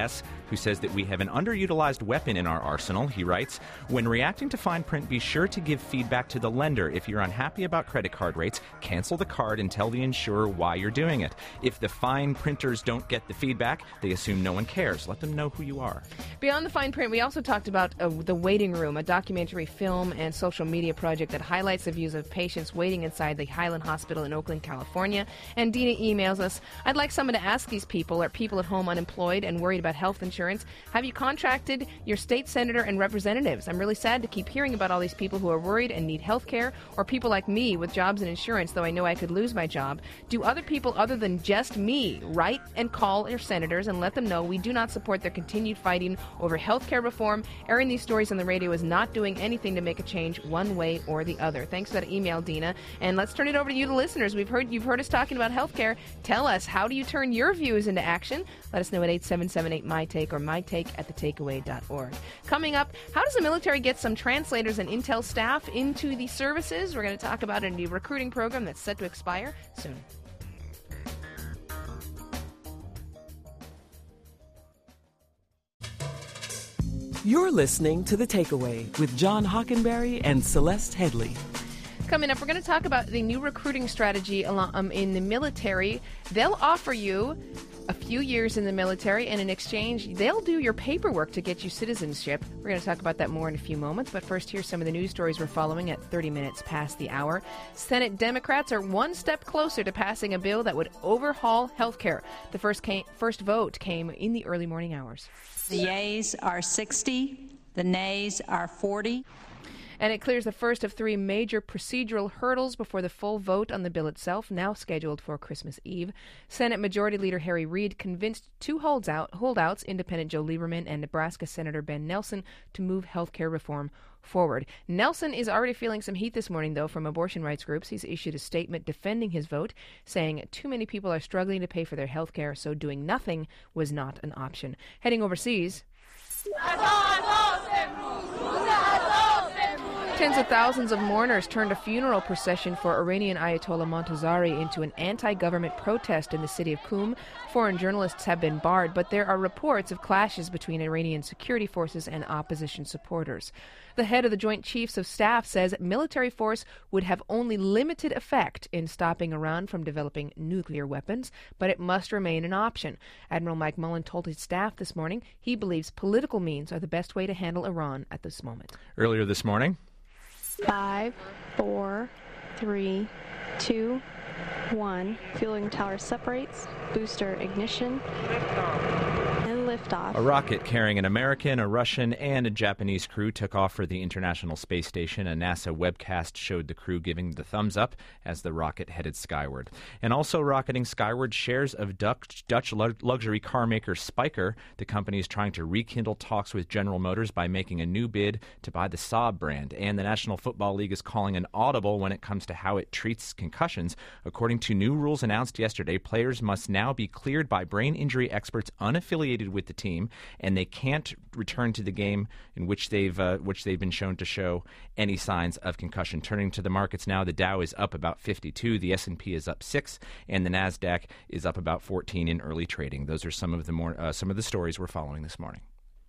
who says that we have an underutilized weapon in our arsenal. He writes, when reacting to fine print, be sure to give feedback to the lender. If you're unhappy about credit card rates, cancel the card and tell the insurer why you're doing it. If the fine printers don't get the feedback, they assume no one cares. Let them know who you are. Beyond the fine print, we also talked about The Waiting Room, a documentary film and social media project that highlights the views of patients waiting inside the Highland Hospital in Oakland, California. And Dina emails us, I'd like someone to ask these people, are people at home unemployed and worried about health insurance? Have you contracted your state senator and representatives? I'm really sad to keep hearing about all these people who are worried and need health care, or people like me with jobs and insurance, though I know I could lose my job. Do other people other than just me write and call your senators and let them know we do not support their continued fighting over health care reform? Airing these stories on the radio is not doing anything to make a change one way or the other. Thanks for that email, Dina. And let's turn it over to you, the listeners. You've heard us talking about health care. Tell us, how do you turn your views into action? Let us know at 877-8MyTake or mytake@thetakeaway.org. Coming up, how does the military get some translators and intel staff into the services? We're going to talk about a new recruiting program that's set to expire soon. You're listening to The Takeaway with John Hockenberry and Celeste Headley. Coming up, we're going to talk about the new recruiting strategy in the military. They'll offer you a few years in the military, and in exchange, they'll do your paperwork to get you citizenship. We're going to talk about that more in a few moments, but first, here's some of the news stories we're following at 30 minutes past the hour. Senate Democrats are one step closer to passing a bill that would overhaul health care. The first vote came in the early morning hours. The yeas are 60, the nays are 40. And it clears the first of three major procedural hurdles before the full vote on the bill itself, now scheduled for Christmas Eve. Senate Majority Leader Harry Reid convinced two holdouts, Independent Joe Lieberman and Nebraska Senator Ben Nelson, to move health care reform forward. Nelson is already feeling some heat this morning, though, from abortion rights groups. He's issued a statement defending his vote, saying too many people are struggling to pay for their health care, so doing nothing was not an option. Heading overseas, tens of thousands of mourners turned a funeral procession for Iranian Ayatollah Montazeri into an anti-government protest in the city of Qum. Foreign journalists have been barred, but there are reports of clashes between Iranian security forces and opposition supporters. The head of the Joint Chiefs of Staff says military force would have only limited effect in stopping Iran from developing nuclear weapons, but it must remain an option. Admiral Mike Mullen told his staff this morning he believes political means are the best way to handle Iran at this moment. Earlier this morning, 5, 4, 3, 2, 1. Fueling tower separates. Booster ignition. And liftoff. A rocket carrying an American, a Russian, and a Japanese crew took off for the International Space Station. A NASA webcast showed the crew giving the thumbs up as the rocket headed skyward. And also rocketing skyward, shares of Dutch luxury car maker Spyker. The company is trying to rekindle talks with General Motors by making a new bid to buy the Saab brand. And the National Football League is calling an audible when it comes to how it treats concussions. According to new rules announced yesterday, players must now be cleared by brain injury experts unaffiliated with the team, and they can't return to the game in which they've been shown to show any signs of concussion. Turning to the markets now, the Dow is up about 52, the S&P is up 6, and the Nasdaq is up about 14 in early trading. Those are some of the stories we're following this morning.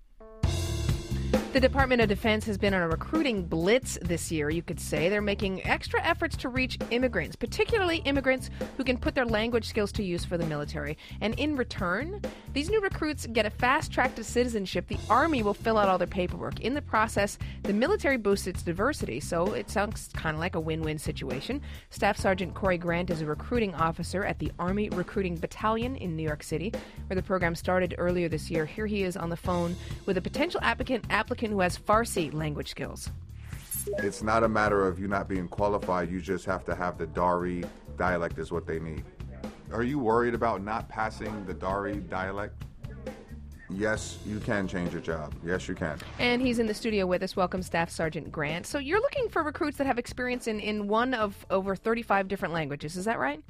The Department of Defense has been on a recruiting blitz this year, you could say. They're making extra efforts to reach immigrants, particularly immigrants who can put their language skills to use for the military. And in return, these new recruits get a fast track to citizenship. The Army will fill out all their paperwork. In the process, the military boosts its diversity, so it sounds kind of like a win-win situation. Staff Sergeant Corey Grant is a recruiting officer at the Army Recruiting Battalion in New York City, where the program started earlier this year. Here he is on the phone with a potential applicant who has Farsi language skills. It's not a matter of you not being qualified. You just have to have the Dari dialect is what they need. Are you worried about not passing the Dari dialect? Yes, you can change your job. Yes, you can. And he's in the studio with us. Welcome, Staff Sergeant Grant. So you're looking for recruits that have experience in one of over 35 different languages. Is that right?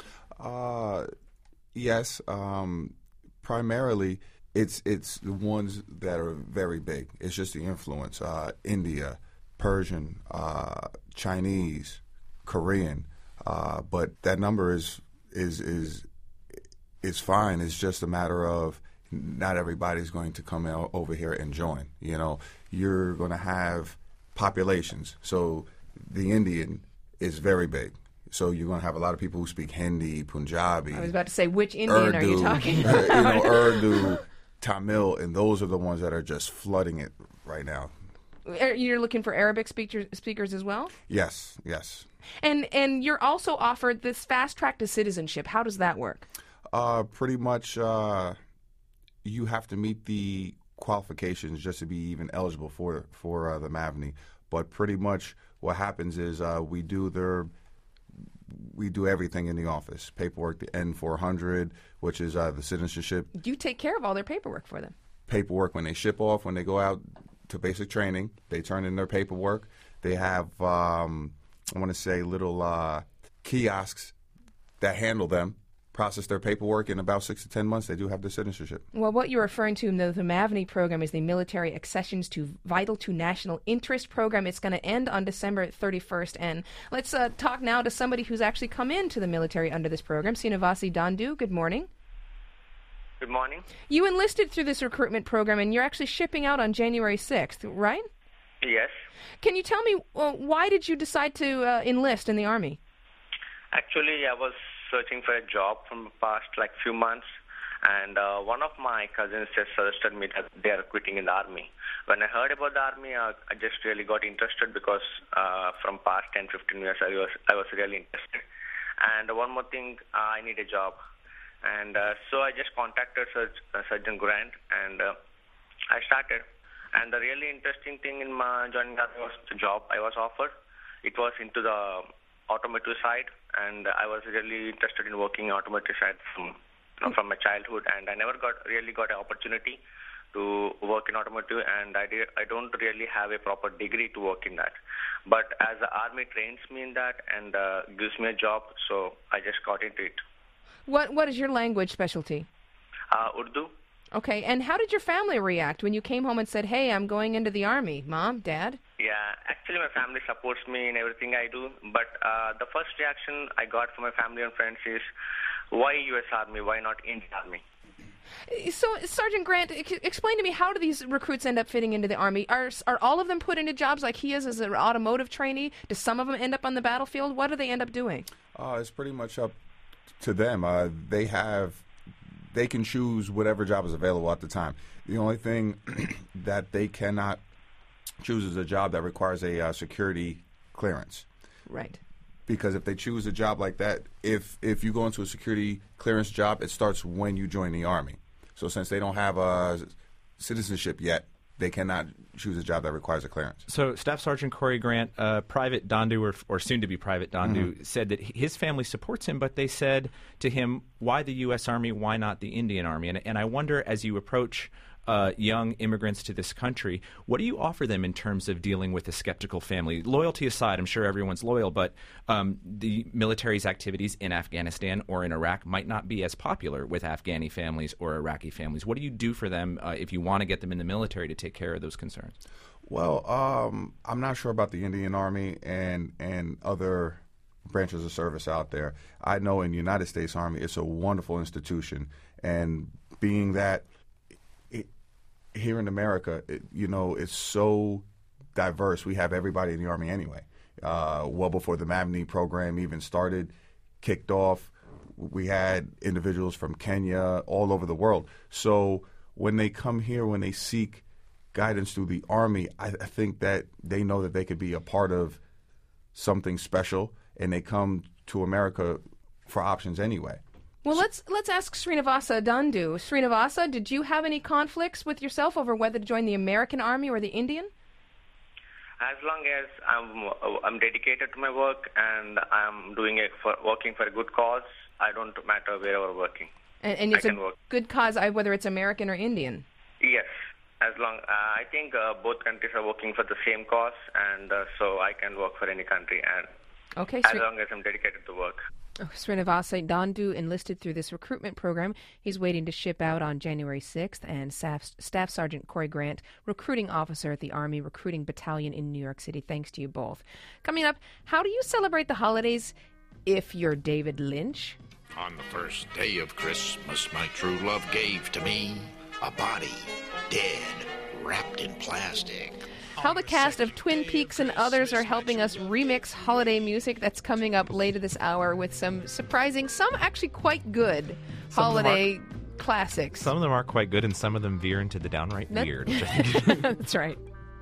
Yes. Primarily, it's the ones that are very big. It's just the influence. India, Persian, Chinese, Korean. But that number is fine. It's just a matter of not everybody's going to come over here and join. You know, you're going to have populations. So the Indian is very big. So you're going to have a lot of people who speak Hindi, Punjabi. I was about to say, which Indian Urdu, are you talking about? Urdu, Tamil, and those are the ones that are just flooding it right now. You're looking for Arabic speakers as well? Yes. And you're also offered this fast track to citizenship. How does that work? Pretty much you have to meet the qualifications just to be even eligible for the MAVNI. But pretty much what happens is we do everything in the office. Paperwork, the N-400, which is the citizenship. You take care of all their paperwork for them. Paperwork when they ship off, when they go out to basic training, they turn in their paperwork. They have, I want to say, little kiosks that handle them, process their paperwork. In about 6 to 10 months, they do have their citizenship. Well, what you're referring to in the MAVNI program is the Military Accessions to Vital to National Interest program. It's going to end on December 31st. And let's talk now to somebody who's actually come into the military under this program. Srinivasi Dandu, good morning. Good morning. You enlisted through this recruitment program, and you're actually shipping out on January 6th, right? Yes. Can you tell me, why did you decide to enlist in the Army? Actually, I was searching for a job from the past few months, and one of my cousins just suggested me that they are quitting in the Army. When I heard about the Army, I just really got interested because from past 10-15 years I was really interested. And one more thing, I need a job. And so I just contacted Sergeant Grant, and I started. And the really interesting thing in my joining the Army was the job I was offered. It was into the automotive side, and I was really interested in working automotive side from my childhood. And I never really got an opportunity to work in automotive, and I don't really have a proper degree to work in that. But as the Army trains me in that and gives me a job, so I just got into it. What is your language specialty? Urdu. Okay, and how did your family react when you came home and said, hey, I'm going into the Army? Mom, Dad? Yeah, actually my family supports me in everything I do, but the first reaction I got from my family and friends is, why U.S. Army, why not Indian Army? So, Sergeant Grant, explain to me, how do these recruits end up fitting into the Army? Are all of them put into jobs like he is as an automotive trainee? Do some of them end up on the battlefield? What do they end up doing? It's pretty much up to them. They can choose whatever job is available at the time. The only thing that they cannot choose is a job that requires a security clearance. Right. Because if they choose a job like that, if you go into a security clearance job, it starts when you join the Army. So since they don't have a citizenship yet, they cannot choose a job that requires a clearance. So Staff Sergeant Corey Grant, Private Dandu, or soon-to-be Private Dandu, said that his family supports him, but they said to him, why the U.S. Army, why not the Indian Army? And I wonder, as you approach young immigrants to this country, what do you offer them in terms of dealing with a skeptical family? Loyalty aside, I'm sure everyone's loyal, but the military's activities in Afghanistan or in Iraq might not be as popular with Afghani families or Iraqi families. What do you do for them if you want to get them in the military to take care of those concerns? Well, I'm not sure about the Indian Army and other branches of service out there. I know in the United States Army, it's a wonderful institution, and being that here in America, it's so diverse. We have everybody in the Army anyway. Well before the MAVNI program even started, kicked off, we had individuals from Kenya, all over the world. So when they come here, when they seek guidance through the Army, I think that they know that they could be a part of something special, and they come to America for options anyway. Well, let's ask Srinivasa Dandu. Srinivasa, did you have any conflicts with yourself over whether to join the American Army or the Indian? As long as I'm dedicated to my work and I'm doing it working for a good cause, I don't matter wherever working. And it's a good cause, whether it's American or Indian. Yes, as long I think both countries are working for the same cause, and so I can work for any country, and as long as I'm dedicated to work. Srinivasa Dandu enlisted through this recruitment program. He's waiting to ship out on January 6th. And Staff Sergeant Corey Grant, recruiting officer at the Army Recruiting Battalion in New York City. Thanks to you both. Coming up, how do you celebrate the holidays if you're David Lynch? On the first day of Christmas, my true love gave to me A body, dead, wrapped in plastic. How the cast of Twin Peaks and others are helping us remix holiday music. That's coming up later this hour with some surprising, some actually quite good holiday classics. Some of them are quite good, and some of them veer into the downright weird. Which I think That's right.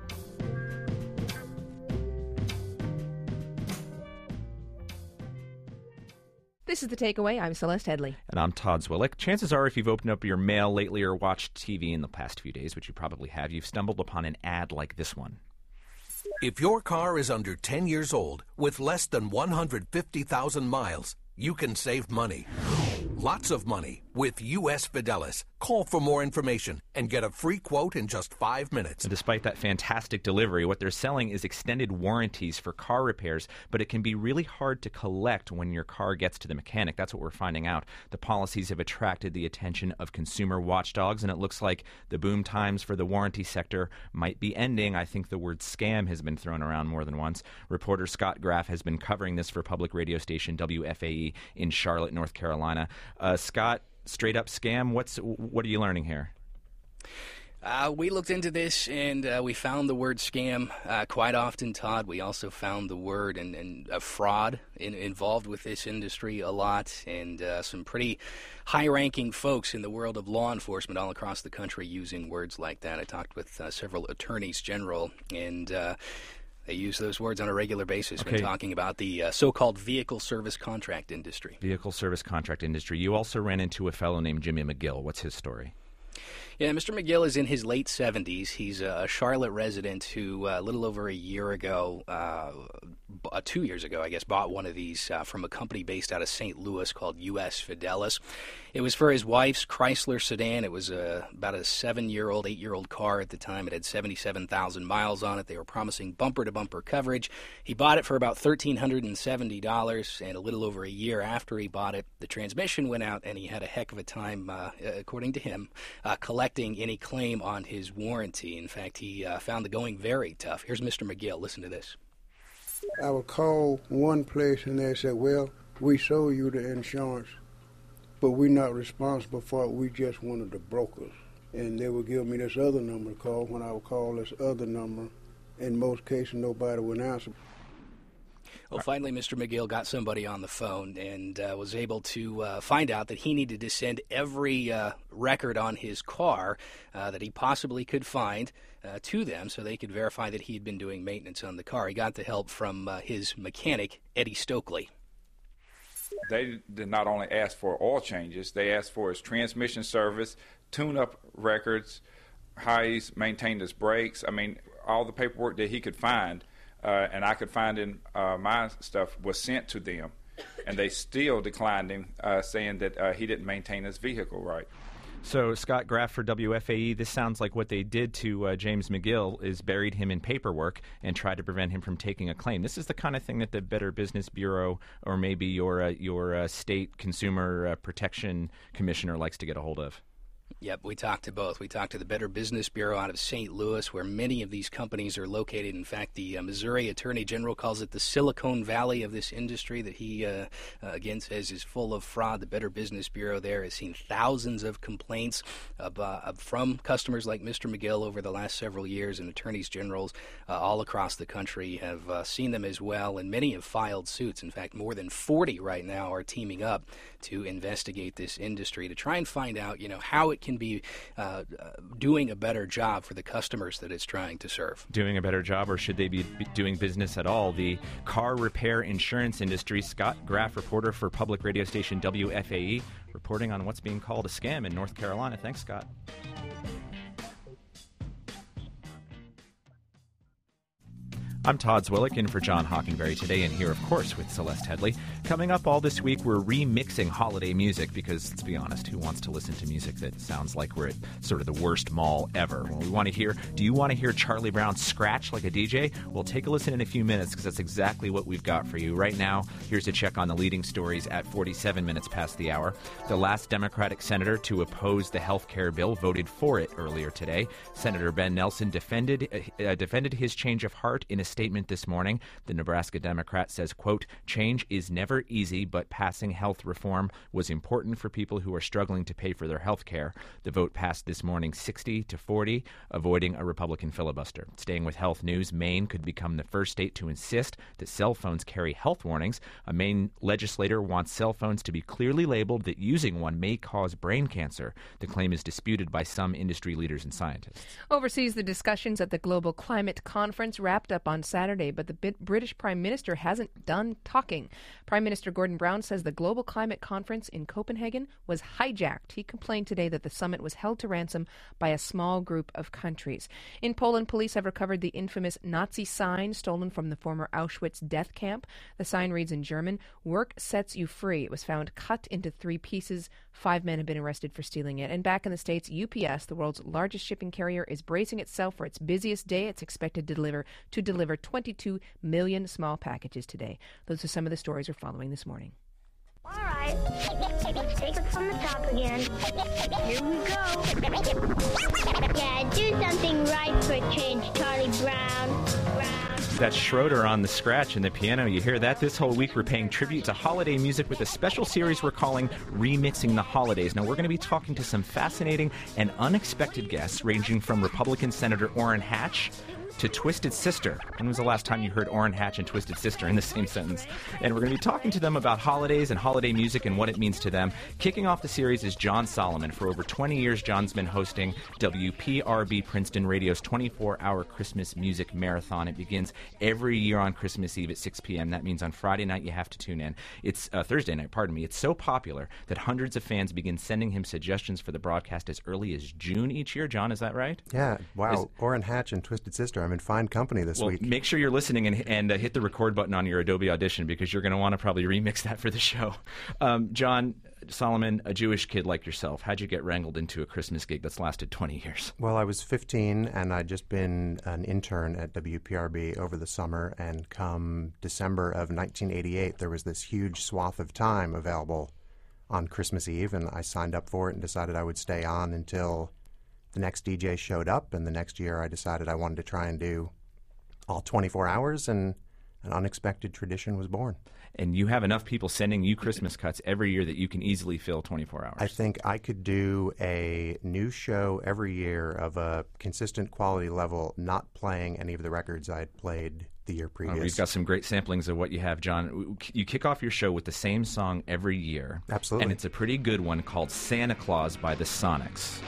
This is The Takeaway. I'm Celeste Headley. And I'm Todd Zwillick. Chances are if you've opened up your mail lately or watched TV in the past few days, which you probably have, you've stumbled upon an ad like this one. If your car is under 10 years old with less than 150,000 miles, you can save money. Lots of money with U.S. Fidelis. Call for more information and get a free quote in just 5 minutes. And despite that fantastic delivery, what they're selling is extended warranties for car repairs, but it can be really hard to collect when your car gets to the mechanic. That's what we're finding out. The policies have attracted the attention of consumer watchdogs, and it looks like the boom times for the warranty sector might be ending. I think the word scam has been thrown around more than once. Reporter Scott Graff has been covering this for public radio station WFAE in Charlotte, North Carolina. Scott, straight up scam. What are you learning here? We looked into this and we found the word scam quite often, Todd. We also found the word and fraud involved with this industry a lot, and some pretty high-ranking folks in the world of law enforcement all across the country using words like that. I talked with several attorneys general, and they use those words on a regular basis when talking about the so-called vehicle service contract industry. Vehicle service contract industry. You also ran into a fellow named Jimmy McGill. What's his story? Yeah, Mr. McGill is in his late 70s. He's a Charlotte resident who, a little over a year ago, 2 years ago, I guess, bought one of these from a company based out of St. Louis called U.S. Fidelis. It was for his wife's Chrysler sedan. It was about a 7-year-old, 8-year-old car at the time. It had 77,000 miles on it. They were promising bumper-to-bumper coverage. He bought it for about $1,370, and a little over a year after he bought it, the transmission went out, and he had a heck of a time, according to him, collecting any claim on his warranty. In fact, he found the going very tough. Here's Mr. McGill. Listen to this. I would call one place, and they said, well, we sold you the insurance, but we're not responsible for it. We just one of the brokers. And they would give me this other number to call. When I would call this other number, in most cases, nobody would answer. Well, finally, Mr. McGill got somebody on the phone and was able to find out that he needed to send every record on his car that he possibly could find to them so they could verify that he had been doing maintenance on the car. He got the help from his mechanic, Eddie Stokely. They did not only ask for oil changes, they asked for his transmission service, tune-up records, how he's maintained his brakes. I mean, all the paperwork that he could find, and I could find in my stuff, was sent to them. And they still declined him, saying that he didn't maintain his vehicle right. So, Scott Graff for WFAE, this sounds like what they did to James McGill is buried him in paperwork and tried to prevent him from taking a claim. This is the kind of thing that the Better Business Bureau or maybe your state consumer protection commissioner likes to get a hold of. Yep, we talked to both. We talked to the Better Business Bureau out of St. Louis, where many of these companies are located. In fact, the Missouri Attorney General calls it the Silicon Valley of this industry that he, again, says is full of fraud. The Better Business Bureau there has seen thousands of complaints from customers like Mr. McGill over the last several years, and attorneys generals all across the country have seen them as well, and many have filed suits. In fact, more than 40 right now are teaming up to investigate this industry to try and find out, how it can be doing a better job for the customers that it's trying to serve. Doing a better job, or should they be doing business at all? The car repair insurance industry. Scott Graff, reporter for public radio station WFAE, reporting on what's being called a scam in North Carolina. Thanks, Scott. I'm Todd Zwillick, in for John Hockenberry today, and here, of course, with Celeste Headley. Coming up all this week, we're remixing holiday music because, let's be honest, who wants to listen to music that sounds like we're at sort of the worst mall ever? Well, do you want to hear Charlie Brown scratch like a DJ? Well, take a listen in a few minutes because that's exactly what we've got for you. Right now, here's a check on the leading stories at 47 minutes past the hour. The last Democratic senator to oppose the health care bill voted for it earlier today. Senator Ben Nelson defended his change of heart in a statement this morning. The Nebraska Democrat says, quote, change is never easy, but passing health reform was important for people who are struggling to pay for their health care. The vote passed this morning 60-40, avoiding a Republican filibuster. Staying with health news, Maine could become the first state to insist that cell phones carry health warnings. A Maine legislator wants cell phones to be clearly labeled that using one may cause brain cancer. The claim is disputed by some industry leaders and scientists. Overseas, the discussions at the Global Climate Conference wrapped up on Saturday, but the British Prime Minister hasn't done talking. Prime Minister Gordon Brown says the Global Climate Conference in Copenhagen was hijacked. He complained today that the summit was held to ransom by a small group of countries. In Poland, police have recovered the infamous Nazi sign stolen from the former Auschwitz death camp. The sign reads in German, "Work sets you free." It was found cut into 3 pieces. 5 men have been arrested for stealing it. And back in the States, UPS, the world's largest shipping carrier, is bracing itself for its busiest day. It's expected to deliver 22 million small packages today. Those are some of the stories we're following this morning. All right, let's take it from the top again. Here we go. Yeah, do something right for a change, Charlie Brown. That's Schroeder on the scratch and the piano. You hear that? This whole week we're paying tribute to holiday music with a special series we're calling Remixing the Holidays. Now, we're going to be talking to some fascinating and unexpected guests, ranging from Republican Senator Orrin Hatch to Twisted Sister. When was the last time you heard Orrin Hatch and Twisted Sister in the same sentence? And we're going to be talking to them about holidays and holiday music and what it means to them. Kicking off the series is John Solomon. For over 20 years, John's been hosting WPRB Princeton Radio's 24-hour Christmas music marathon. It begins every year on Christmas Eve at 6 p.m. That means on Friday night you have to tune in. It's Thursday night, pardon me. It's so popular that hundreds of fans begin sending him suggestions for the broadcast as early as June each year. John, is that right? Yeah. Wow. Orrin Hatch and Twisted Sister. I'm in fine company this week. Make sure you're listening and hit the record button on your Adobe Audition, because you're going to want to probably remix that for the show. John Solomon, a Jewish kid like yourself, how'd you get wrangled into a Christmas gig that's lasted 20 years? Well, I was 15, and I'd just been an intern at WPRB over the summer, and come December of 1988, there was this huge swath of time available on Christmas Eve, and I signed up for it and decided I would stay on until the next DJ showed up, and the next year I decided I wanted to try and do all 24 hours, and an unexpected tradition was born. And you have enough people sending you Christmas cuts every year that you can easily fill 24 hours. I think I could do a new show every year of a consistent quality level, not playing any of the records I'd played the year previous. We've got some great samplings of what you have, John. You kick off your show with the same song every year. Absolutely. And it's a pretty good one called Santa Claus by the Sonics.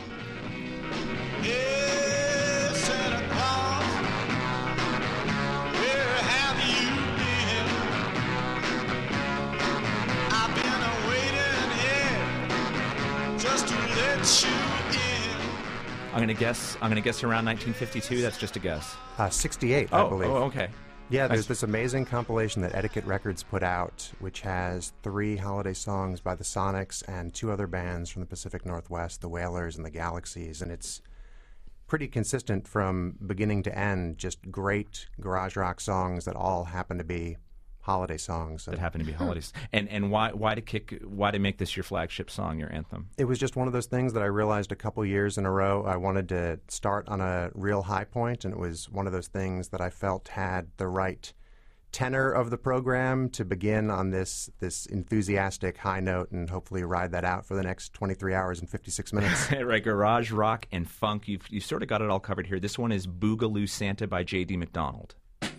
I'm gonna guess around 1952. That's just a guess. 68, I believe. Oh, okay. Yeah, there's this amazing compilation that Etiquette Records put out, which has 3 holiday songs by the Sonics and 2 other bands from the Pacific Northwest, the Wailers and the Galaxies, and it's pretty consistent from beginning to end. Just great garage rock songs that all happen to be holiday songs. That happen to be holidays. And why to make this your flagship song, your anthem? It was just one of those things that I realized a couple years in a row I wanted to start on a real high point, and it was one of those things that I felt had the right tenor of the program to begin on this enthusiastic high note and hopefully ride that out for the next 23 hours and 56 minutes. Right, garage rock and funk. You've sort of got it all covered here. This one is Boogaloo Santa by J.D. McDonald.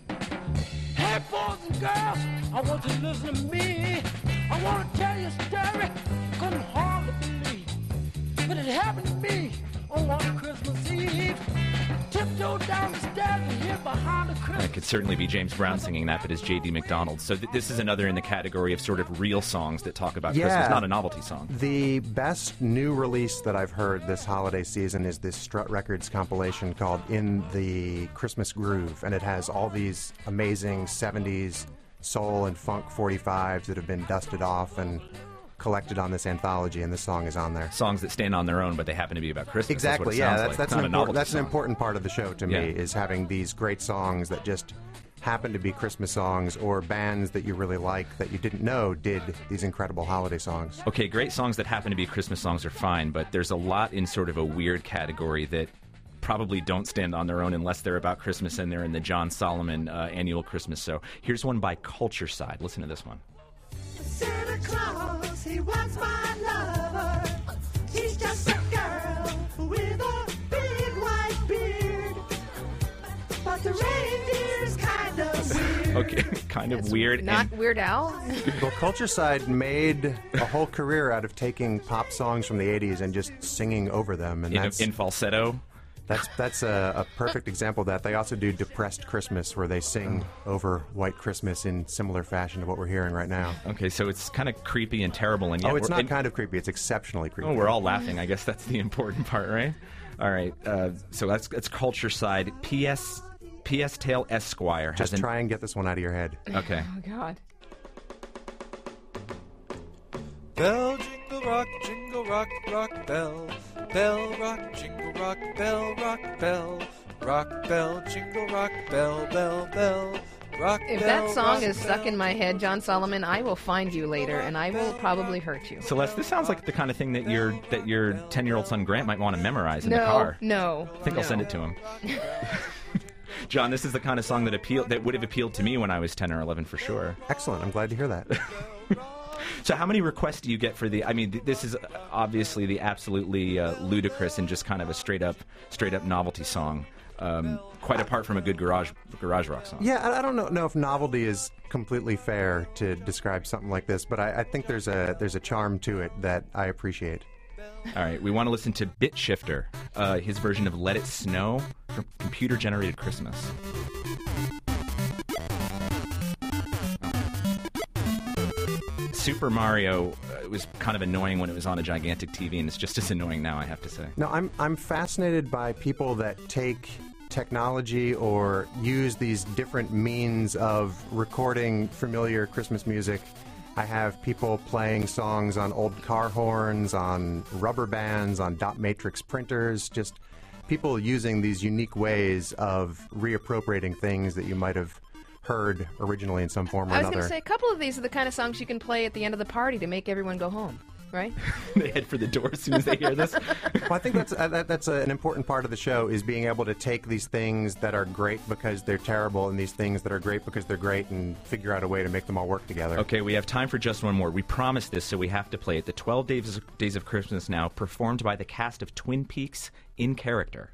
Hey, boys and girls, I want you to listen to me. I want to tell you a story you couldn't hardly believe. But it happened to me on one Christmas Eve. Tiptoed down the stairs and hid behind the Christmas. It could certainly be James Brown singing that, but it's J.D. McDonald. So this is another in the category of sort of real songs that talk about Christmas, not a novelty song. The best new release that I've heard this holiday season is this Strut Records compilation called In the Christmas Groove, and it has all these amazing 70s soul and funk 45s that have been dusted off and collected on this anthology, and this song is on there. Songs that stand on their own, but they happen to be about Christmas. Exactly, that's an important part of the show to me, is having these great songs that just happen to be Christmas songs, or bands that you really like that you didn't know did these incredible holiday songs. Okay, great songs that happen to be Christmas songs are fine, but there's a lot in sort of a weird category that probably don't stand on their own unless they're about Christmas and they're in the John Solomon annual Christmas show. Here's one by Culture Side. Listen to this one. Santa Claus, he wants my lover. He's just a girl with a big white beard. But the reindeer's kind of weird. Okay, kind of weird. Not Weird Al? Well, Culture Side made a whole career out of taking pop songs from the 80s and just singing over them. And in falsetto? That's a perfect example of that. They also do Depressed Christmas, where they sing over White Christmas in similar fashion to what we're hearing right now. Okay, so it's kind of creepy and terrible. And yet it's not kind of creepy. It's exceptionally creepy. Oh, we're all laughing. I guess that's the important part, right? All right, so that's Culture Side. P.S. Tale Esquire. Just try and get this one out of your head. Okay. Oh, God. Bell, jingle rock, rock bell. Bell, rock, jingle rock, bell, rock bell. Rock bell, jingle rock, bell, bell, bell. Rock If bell, that song rock is stuck in my head, John Solomon, I will find you later, and I will probably hurt you. Celeste, this sounds like the kind of thing that your 10-year-old son Grant might want to memorize in the car. No. I think I'll send it to him. John, this is the kind of song that would have appealed to me when I was 10 or 11 for sure. Excellent. I'm glad to hear that. So how many requests do you get for this is obviously the absolutely ludicrous and just kind of a straight up novelty song, quite apart from a good garage rock song. Yeah, I don't know if novelty is completely fair to describe something like this, but I think there's a charm to it that I appreciate. All right, we want to listen to Bit Shifter, his version of Let It Snow from Computer Generated Christmas. Super Mario was kind of annoying when it was on a gigantic TV, and it's just as annoying now, I have to say. No, I'm fascinated by people that take technology or use these different means of recording familiar Christmas music. I have people playing songs on old car horns, on rubber bands, on dot matrix printers, just people using these unique ways of reappropriating things that you might have heard originally in some form or I was another. going to say, a couple of these are the kind of songs you can play at the end of the party to make everyone go home, right? They head for the door as soon as they hear this. Well, I think that's an important part of the show, is being able to take these things that are great because they're terrible and these things that are great because they're great and figure out a way to make them all work together. Okay, we have time for just one more. We promised this, so we have to play it. The 12 Days of Christmas Now, performed by the cast of Twin Peaks in character.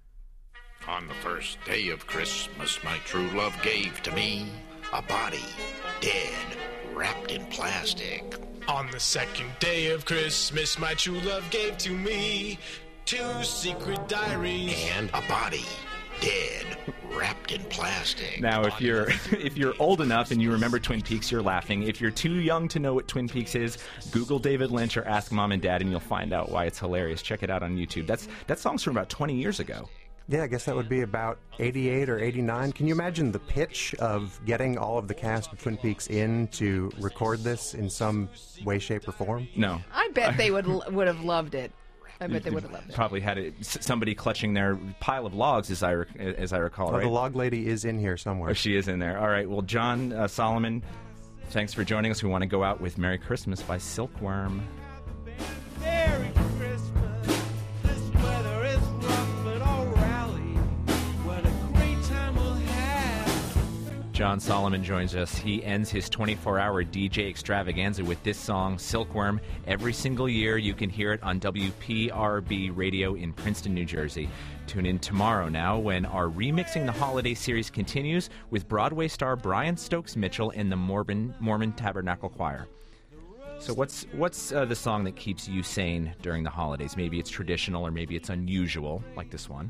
On the first day of Christmas, my true love gave to me a body, dead, wrapped in plastic. On the second day of Christmas, my true love gave to me 2 secret diaries. And a body, dead, wrapped in plastic. Now, if you're old enough and you remember Twin Peaks, you're laughing. If you're too young to know what Twin Peaks is, Google David Lynch or ask Mom and Dad, and you'll find out why it's hilarious. Check it out on YouTube. That song's from about 20 years ago. Yeah, I guess that would be about 88 or 89. Can you imagine the pitch of getting all of the cast of Twin Peaks in to record this in some way, shape, or form? No. I bet they would have loved it. I bet they would have loved it. Probably had somebody clutching their pile of logs, as I recall, right? The log lady is in here somewhere. Oh, she is in there. All right. Well, John Solomon, thanks for joining us. We want to go out with Merry Christmas by Silkworm. Merry Christmas. This weather is rough, but all rally. What a great time we'll have. John Solomon joins us. He ends his 24-hour DJ extravaganza with this song, Silkworm. Every single year, you can hear it on WPRB radio in Princeton, New Jersey. Tune in tomorrow now when our Remixing the Holiday series continues with Broadway star Brian Stokes Mitchell and the Mormon Tabernacle Choir. So what's the song that keeps you sane during the holidays? Maybe it's traditional or maybe it's unusual, like this one.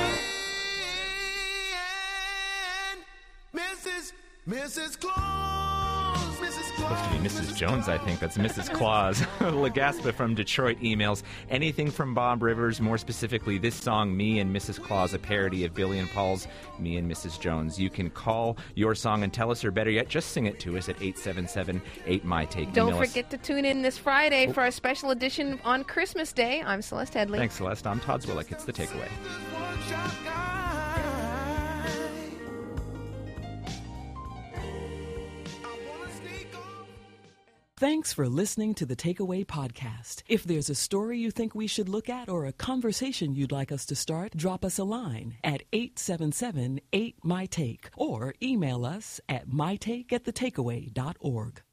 Mrs. Claus, Mrs. Claus. Supposed to be Mrs. Jones, I think. That's Mrs. Claus. Legaspa from Detroit emails, anything from Bob Rivers, more specifically this song, Me and Mrs. Claus, a parody of Billy and Paul's Me and Mrs. Jones. You can call your song and tell us, or better yet, just sing it to us at 877-8MY-TAKE. Don't forget to tune in this Friday for a special edition on Christmas Day. I'm Celeste Headley. Thanks, Celeste. I'm Todd Zwillick. It's The Takeaway. Thanks for listening to the Takeaway Podcast. If there's a story you think we should look at or a conversation you'd like us to start, drop us a line at 877-8MY-TAKE or email us at mytake@thetakeaway.org.